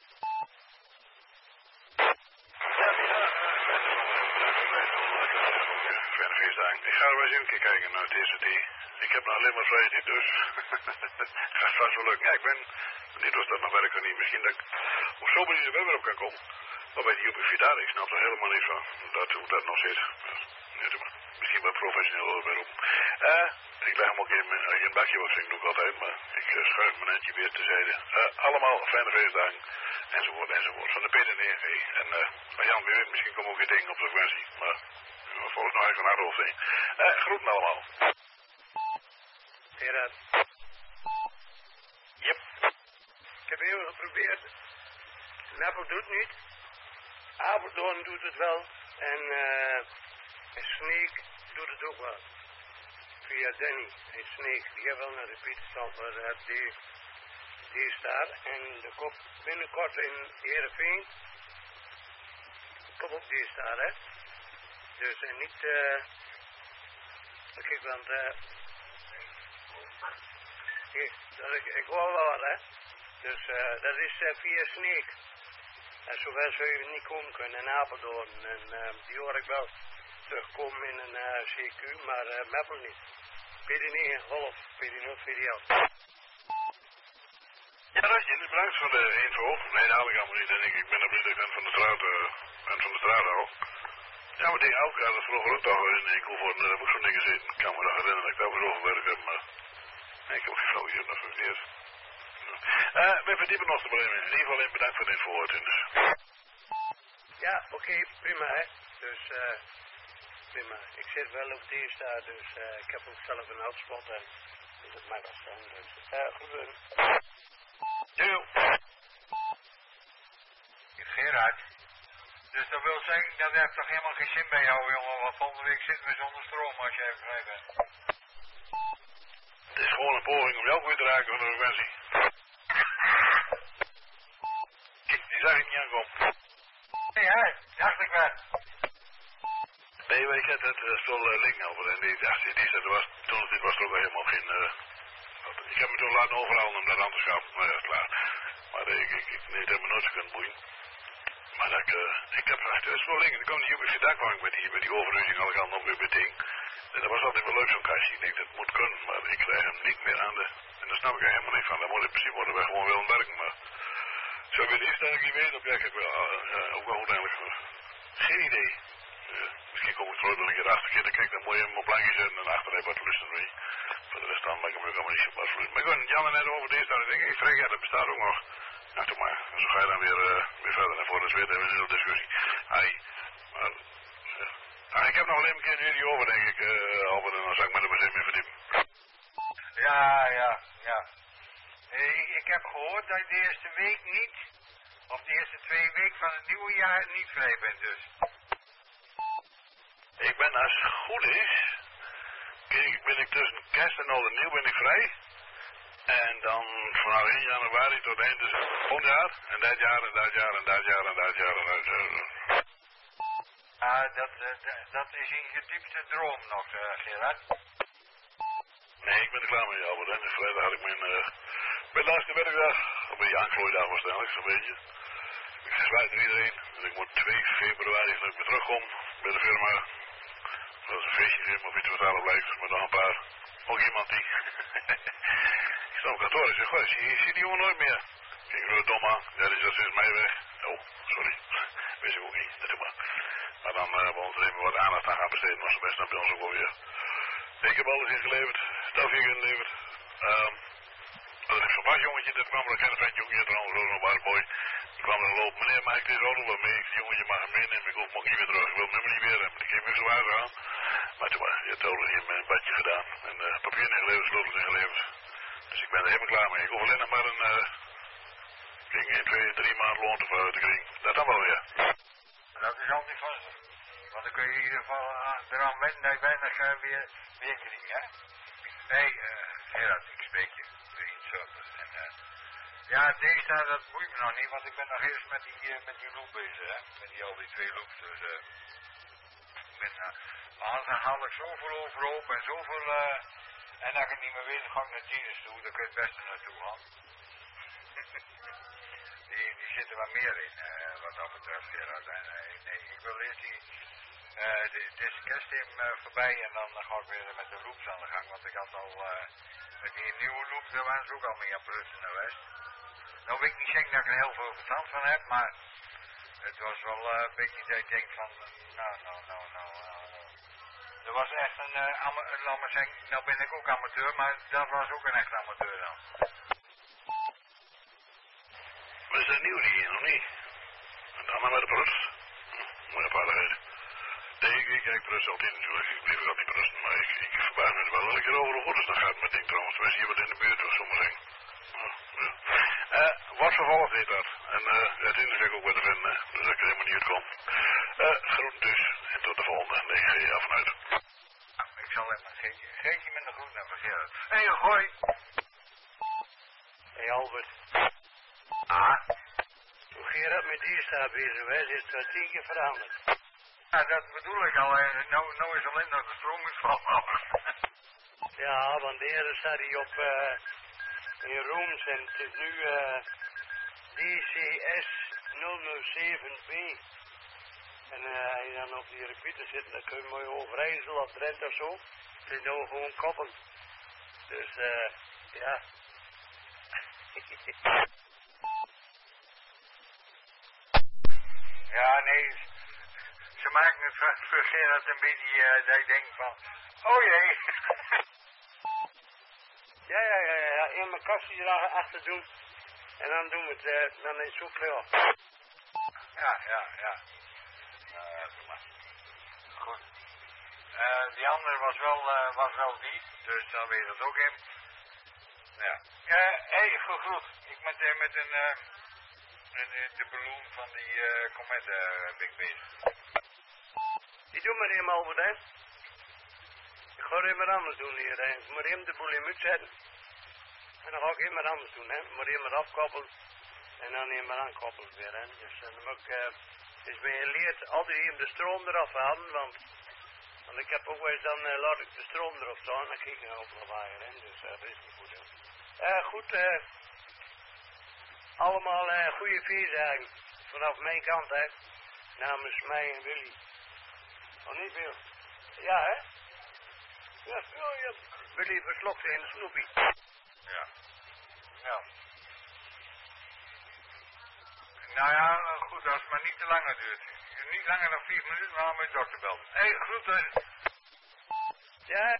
Fijne feestdagen. Ik ga er wel eens een keer kijken naar het eerste die. Ik heb nou alleen maar vrij niet, dus gaat vast wel lukken. Ja, ik ben niet of dat nog werkt of niet. Misschien dat ik op zo'n manier er wel weer op kan komen. Maar bij die Joepie Vidar, ik snap er helemaal niet van. Dat, hoe dat nog zit. Misschien wel professioneel beroep. Uh, ik leg hem ook in, in een bakje wat doe ik altijd, maar ik uh, schuif mijn handje weer terzijde. Uh, allemaal fijne feestdagen, enzovoort, enzovoort. Van de P D N E. En uh, Jan, wie weet, misschien komen ook weer dingen op de frequentie. Maar uh, volgens nog even naar de hoofd heen. Uh, groeten allemaal. Gerard. Yep. Ik heb heel geprobeerd. Nappel doet niet. Apeldoorn doet het wel. En uh, Sneek doet het ook wel. Via Danny en Sneek. Die hebben wel naar de Pieterstand, maar uh, die, die is daar. En de kop binnenkort in Heerenveen. Kom op, die is daar, hè. Dus en niet... Uh, kijk, want... Uh, Kijk, dat ik, ik hoor wel wat, hè. Dus uh, dat is uh, via Sneek. En zover zou je niet komen kunnen in Apeldoorn. En uh, die hoor ik wel terugkomen in een uh, C Q, maar uh, Meppel niet. P D negen Golf, P D nul V D L. Ja, dat is je. Bedankt voor de info. Nee, dat haal ik allemaal niet. En ik, ik ben op de kant van de straat, uh, kant van de straat al. Ja, maar die ook, ja, dat vroeger ook toch in Eekhoorn, daar heb ik zo'n dingen zitten. Ik kan me nog herinneren dat ik daar vroeger gewerkt heb, maar... Nee, ik heb geen flauw hier nog verkeerd. Uh, we verdiepen ons te brengen. In ieder geval een bedankt voor de info, dus. Ja, oké, okay, prima, hè. Dus, eh, uh, prima. Ik zit wel op die daar, dus uh, ik heb ook zelf een hotspot en dus het mag wel staan, dus. Ja, uh, goed doen. Jo. Gerard. Dus dat wil zeggen, dat heeft toch helemaal geen zin bij jou, jongen, want volgende week zitten we zonder stroom als jij vrij bent. Het is gewoon een poging om jou weer te raken van de frequentie. Kijk, die zag ik niet aankomen. Nee, hè? Dacht ik wel. Nee, maar ik had het uh, spul uh, link over en die dacht, die, die was, toen dit was er ook helemaal geen... Uh, ik heb me toen laten overhalen om dat aan te schaffen, maar ja, is klaar. Maar uh, ik, ik, ik nee, dat heb me nooit zo kunnen boeien. Maar dat ik, uh, ik heb echt uh, spul link en dan kwam die Joepie Vidar kwam ik met die, met die overruzing alle kanten op weer met ding. En dat was altijd wel leuk zo'n kastje. Ik denk dat moet kunnen, maar ik krijg hem niet meer aan de... En daar snap ik er helemaal niks van. Dan moet in principe worden wij gewoon wel aan werken, maar... Zo weer niet dat ik niet weet, op ja, ik heb wel, uh, ook wel goed eigenlijk. Geen idee. Uh, misschien kom ik terug dat ik er achter keer kijk, dan moet je hem op plankje zetten en achter heb wat lusten mee. Voor de rest dan lijkt me ook allemaal niet zo pas vloeien. Maar goed, Jan en net over deze daar, ik denk ik, vreeg, ja, dat bestaat ook nog. Nou, toch maar. En zo ga je dan weer, uh, weer verder naar voren, dus weer hebben we een hele discussie. Ai, maar... Ah, ik heb nog alleen een keer een uur over, denk ik, uh, Albert, en dan zou ik me er maar eens mee verdiepen. Ja, ja, ja. Hey, ik heb gehoord dat je de eerste week niet, of de eerste twee weken van het nieuwe jaar niet vrij bent dus. Ik ben, als het goed is, kijk, ben ik tussen kerst en oud en nieuw ben ik vrij. En dan vanaf één januari tot eind dus volgend jaar, en dat jaar, en dat jaar, en dat jaar, en dat jaar, en dat jaar. Ah, dat, uh, dat is in gediepte droom nog, uh, Gerard. Nee, ik ben er klaar mee, Albert. En vrijdag had ik mijn, uh, mijn laatste werkdag. Een beetje aanklooidag waarschijnlijk, zo'n beetje. Ik zwaaide er iedereen. En ik moet twee februari dat ik weer terugkom bij de firma. Dat is een feestje geven of iets wat daarop lijkt. Maar nog een paar. Ook iemand die... ik sta op kantoor en zeg, goh, zie je ziet die jongen nooit meer. Ik doe het dom aan. Ja, die is al sinds mij weg. Oh, sorry. Wist ik ook niet. Dat doe maar. Maar dan uh, we ons er even wat aandacht aan gaan besteden. Maar zo best dan bij ons ook wel weer. Ik heb alles ingeleverd. Staf hier ingeleverd. Um, Dat is verbaasd jongetje, dat kwam er een vent jongetje trouwens, ook nog maar mooi. Die kwam er lopen, meneer, mag ik deze auto wel mee? Ik zei, jongetje mag hem meenemen, ik hoef hem ook niet meer terug, ik wil hem helemaal niet meer hebben. Ik heb weer zo uit aan. Maar toen was je tolde hier met een badje gedaan. En uh, papier ingeleverd, sleutels ingeleverd. Dus ik ben er helemaal klaar mee. Ik hoef alleen nog maar een, uh, ging in twee, drie maanden loon te uit te krijgen. Dat dan wel weer. Dat is al niet van. Want dan kun je in ieder geval aan, eraan wennen dat je weinig uh, weer, weer krijgt, hè? Nee, uh, Gerard, ik spreek je voor iets anders. En, uh, ja, deze daar, dat boeit me nog niet, want ik ben nog eerst met die, uh, met die loop bezig, hè? Met die, al die twee loops, dus uh, ik ben, uh, maar dan haal ik zoveel overhoop en zoveel, uh, en als ik het niet meer weet, dan ga ik naar Tines toe, dan kun je het beste naartoe gaan. die, die zitten wat meer in, uh, wat dat betreft, Gerard. En, uh, nee, ik wil eerst die, uh, deze kerstteam uh, voorbij en dan ga ik weer met de loops aan de gang, want ik had al, uh, met die nieuwe loops, daar waren ze ook al mee aan prutsen naar West. Nou weet ik niet zeker dat ik er heel veel verstand van heb, maar het was wel uh, een beetje dat ik denk van, nou, nou, nou, nou, nou. Er was echt een, uh, ama- laat maar zeggen, nou ben ik ook amateur, maar dat was ook een echt amateur dan. Maar is dat nieuw die hier nog niet? En dan maar met de brust. Hm, mooie vaardigheid. Nee, ik, ik, ik brust altijd natuurlijk. Ik blijf ook niet brusten, maar ik, ik verbaas me er wel dat ik er over de goede dan gaat met ding trouwens. Wij zien wat in de buurt of zomaar zeggen. Ja. Uh, wat vervolgt heet dat? En uh, het is ook wat te vinden, dus dat ik er helemaal niet uitkom. Uh, groeten dus, en tot de volgende. Nee, ga je af en uit. Ik zal even een geetje, geetje met de groeten naar Gerard. Hé, hey, hoi! Hé hey Albert. Ah? Hoe Gerard met die staat bezig is, is het tien keer veranderd. Ja, dat bedoel ik al. Nou, nou is alleen dat de stroom is vallen. Ja, want de eerder staat hij op uh, in rooms en het is nu uh, D C S nul nul zeven B. En uh, als je dan op die repeater zit, dan kun je mooi over IJssel of Drenthe of zo. Het is nou gewoon koppelen. Dus eh, uh, ja. Ja, nee. Ze maken het voor, voor Gerard een beetje uh, dat ik denk van, oh jee. Ja, ja, ja, ja. In mijn kastje erachter doen. En dan doen we het, uh, dan is het zo klaar. Ja, ja, ja. Uh, doe maar. Goed. Uh, die andere was wel, uh, was wel die, dus dan weet je dat ook in. Ja. Hé, uh, hey, goed, goed. Ik ben uh, met een, uh, een, de balloon van die uh, comet uh, ben ik bezig. Die doen maar helemaal wat, hè. Ik ga er iemand anders doen hier, hè. Ik moet hem de boel in moet zetten. En dan ga ik iemand anders doen, hè. Ik moet iemand afkoppelen. En dan iemand aankoppelen weer, hè. Dus dan moet ik, uh, dus ben je leert altijd hier de stroom eraf halen, want, want ik heb ook wel eens dan, uh, laat ik de stroom erop staan, dan kijk ik nou ook nog waaien, hè. Dus uh, dat is niet goed, hè. Uh, goed, eh, uh, allemaal uh, goede feestdagen vanaf mijn kant, hè. Namens mij en Willy. Oh, niet veel. Ja, hè? Ja, ja, ja. Willy verslokt in Snoepie. Ja. Ja. Nou ja, goed, als het maar niet te langer duurt. Niet langer dan vier minuten, dan gaan we met de dokter bellen. Hé, hey, groeten. Ja.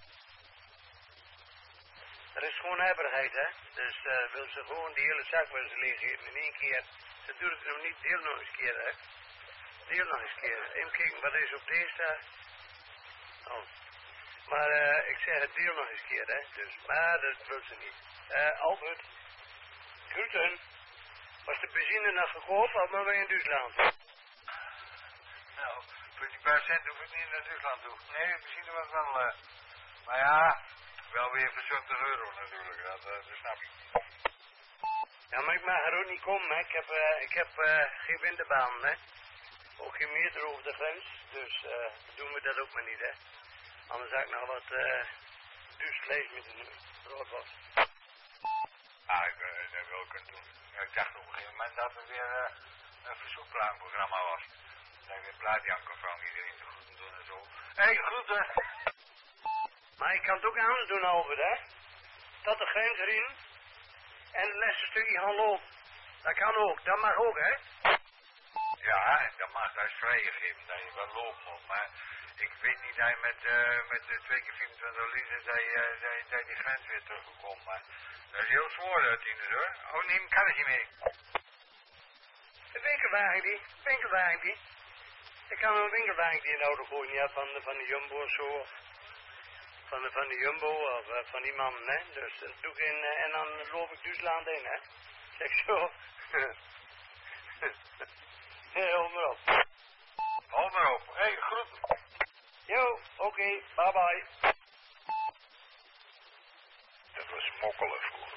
Er is gewoon hebberigheid, hè. Dus uh, wil ze gewoon die hele zak wel eens leeggeven in één keer. Ze doet het nog niet, deel nog eens keer, hè. Deel nog eens keer. Even kijken wat is op deze staat. Oh. Maar uh, ik zeg het deel nog eens keer, hè. Dus, maar dat wil ze niet. Uh, Albert. Groeten. Was de benzine nog gekocht of maar weer in Duitsland? Nou, voor die paar cent hoef ik niet naar Duitsland toe. Nee, de benzine was wel, uh, maar ja, wel weer voor zeventig euro natuurlijk, dat, uh, dat snap ik. Ja, maar ik mag er ook niet komen, hè. Ik heb, uh, ik heb uh, geen winterbaan, hè. Ook geen meter over de grens, dus uh, doen we dat ook maar niet, hè. Anders had ik nog wat uh, duur vlees met een broodwas. Ah, ik uh, dat wil kunnen doen. Ja, ik dacht op een gegeven moment dat er weer uh, een verzoekplaatprogramma was. Dat ik weer plaatjanker van iedereen te goed doen en zo. Hé, hey, groeten! Maar ik kan het ook anders doen, Albert, hè. Tot de grens erin en het laatste stukje gaan lopen. Dat kan ook, dat mag ook, hè. Ja, dat mag hij vrijgegeven, dat je wel loopt nog. Maar ik weet niet dat je met, uh, met de twee keer vierentwintig liter dat je, uh, dat, je, dat je die grens weer teruggekomen. Maar dat is heel zwaar uiteindelijk hoor. Oh, neem een karretje mee. Een winkelwagen, winkelwagen. Ik kan een winkelwagen in de auto gooien, ja, van de, van de Jumbo of zo. Van de, van de Jumbo of uh, van die man, hè. Dus dat doe ik in, uh, en dan loop ik Duitsland in, hè. Zeg zo. Nee, hou maar op. Hou maar op. Hé, hey, groeten. Jo, oké, okay, bye bye. Dat was smokkelen vroeger.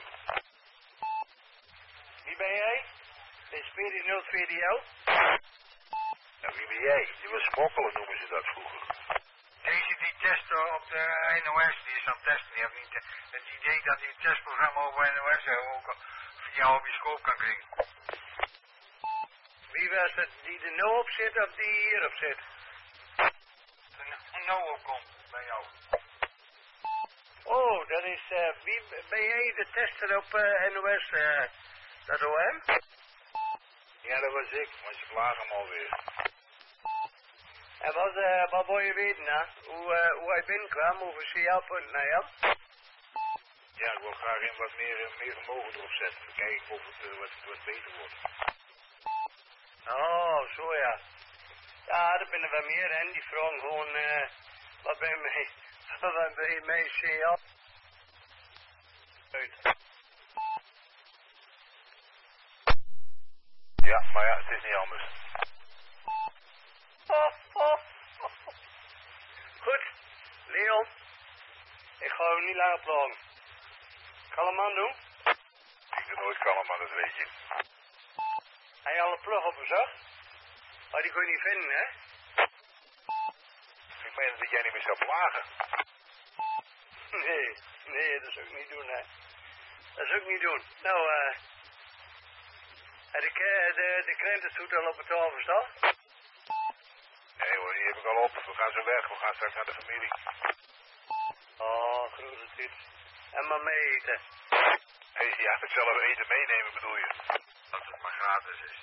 Wie ben jij? Is P D nul twee D L? Nou, wie ben jij? Die was smokkelen noemen ze dat vroeger. Deze die testen op de N O S, die is aan het testen. Die heeft niet het idee dat hij het testprogramma over N O S ook via op je scope kan krijgen. Wie was het die er nou op zit of die hierop zit? Er nou op komt bij jou. Oh, dat is, uh, wie, ben jij de tester op uh, N O S, uh, dat O M? Ja, dat was ik, maar ze klagen hem alweer. En wat, uh, wat wil je weten, hè? Hoe, uh, hoe hij binnenkwam, over C L punt N L? Ja, ik wil graag in wat meer, meer vermogen erop zetten. Kijken of het uh, wat, wat beter wordt. Oh, zo ja. Ja, er zijn er wel meer, hè. Die vragen gewoon, uh, wat ben je, wat ben je mee C L? Uit. Ja, maar ja, het is niet anders. Oh, oh, oh. Goed, Leon. Ik ga hem niet langer plagen. Kan een man doen? Ik doe nooit kalm, maar dat weet je. Heb je al een plug op gezag? Maar die kun je niet vinden, hè? Ik meen dat jij niet meer zou plagen. Nee, nee, dat zou ik niet doen, hè. Dat zou ik niet doen. Nou, eh... Uh, de, de, de krentenstoet al op het tafel staan? Nee hoor, die heb ik al op. We gaan zo weg. We gaan straks naar de familie. Oh, grote tijd. En maar mee eten. Hé, hey, ja, hetzelfde eten meenemen bedoel je? Dat het maar gratis is.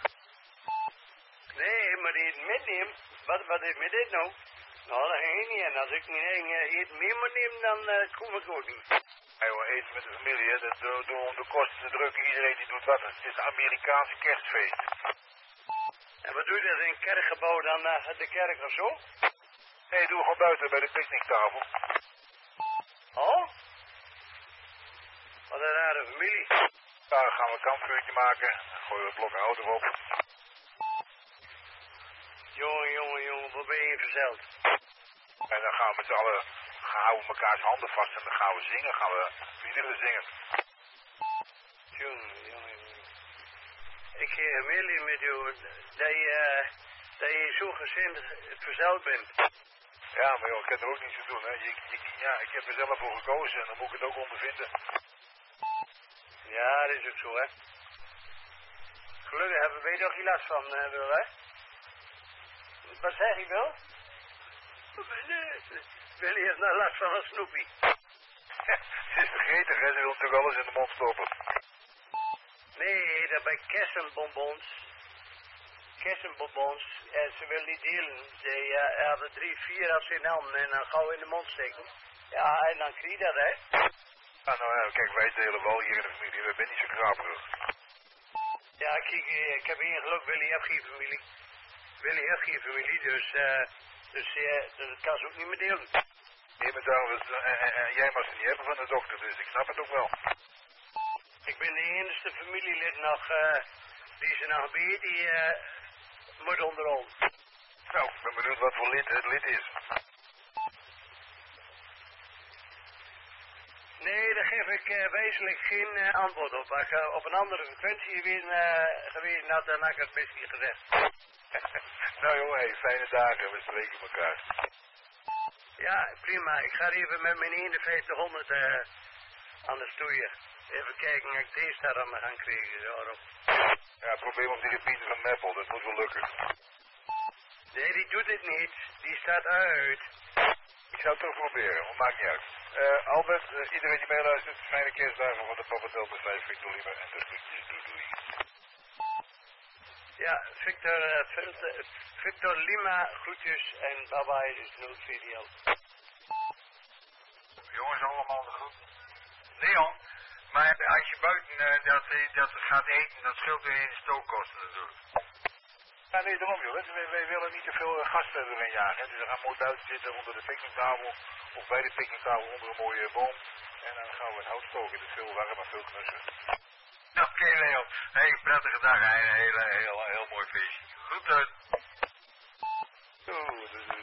Nee, maar eten meenemen? Wat, wat is met dit nou? Nou, dat ging ik niet. En als ik niet uh, eten mee moet nemen, dan uh, kom ik ook niet. Hé hey, hoor, eten met de familie, hè. Dat, door, door de kosten te drukken, iedereen die doet wat. Het is een Amerikaanse kerstfeest. En wat doe je dat in een kerkgebouw dan naar uh, de kerk of zo? Nee, doe gewoon buiten bij de picknicktafel. Oh? Wat een rare familie. Ja, dan gaan we een kampvuurtje maken. Dan gooien we een blok hout erop. Jongen, jongen, jongen, wat ben je verzeld? En dan gaan we met z'n allen, gaan houden mekaars handen vast en dan gaan we zingen. Gaan we liederen zingen. Jongen, jongen, jongen. Ik geef een willen met jou dat je, uh, dat je zo gezind verzeld bent. Ja, maar joh, ik kan er ook niets aan doen, hè. Je, je, ja, ik heb er zelf voor gekozen en dan moet ik het ook ondervinden. Ja, dat is ook zo, hè. Gelukkig hebben we er geen last van, uh, Wil, hè. Wat zeg je, Wil? Wil je heeft nou last van een snoepie? Ze is vergeten, hè. Ze wil natuurlijk alles in de mond stoppen. Nee, dat bij kersenbonbons. Kersenbonbons. En ze wil niet delen. Ze uh, hebben drie, vier als in handen en dan gauw in de mond steken. Ja, en dan krijg je dat, hè. Ah, nou ja, kijk, wij delen wel hier in de familie. We zijn niet zo kraperig. Ja, kijk, ik heb één geluk. Willy heeft geen familie. Willy heeft geen familie, dus, uh, dus, uh, dus dat kan ze ook niet meer delen. Nee, maar daarom, uh, uh, uh, jij mag ze niet hebben van de dokter, dus ik snap het ook wel. Ik ben de enige familielid nog, uh, die ze nog bij, die uh, moet onder ons. Nou, ik ben benieuwd wat voor lid het lid is. Nee, daar geef ik uh, wezenlijk geen uh, antwoord op. Als ik uh, op een andere frequentie geweest, uh, geweest had, dan had ik het best niet gezegd. Nou jongen, hey, fijne dagen, we spreken elkaar. Ja, prima. Ik ga even met mijn eenenvijftighonderd uh, aan de stoeien. Even kijken of ik deze daar aan me gaan krijgen. Daarop. Ja, het probleem op die repeater van Meppel, dat moet wel lukken. Nee, die doet het niet. Die staat uit. Ik zou het toch proberen, maar maakt niet uit. Uh, Albert, uh, iedereen die meeluistert, fijne kerstdagen van de Papa Delta vijf Victor Lima en de groetjes. Doei doei. Ja, Victor, uh, Victor, Victor Lima, groetjes en bye bye, dus nul vier L. Jongens, allemaal de groet. Leon, maar als je buiten uh, dat, dat gaat eten, dat scheelt weer in de stookkosten natuurlijk. Ja, nee, daarom joh. Wij, wij willen niet te veel gasten erin jagen. Dus we gaan mooi buiten zitten onder de picknicktafel of bij de picknicktafel onder een mooie boom. En dan gaan we het hout stoken. Het is veel warmer, veel knusser. Oké, okay, Leon. Hey, prettige dag. Een hele, heel, heel, heel mooi feestje. Groeten. Zo, dus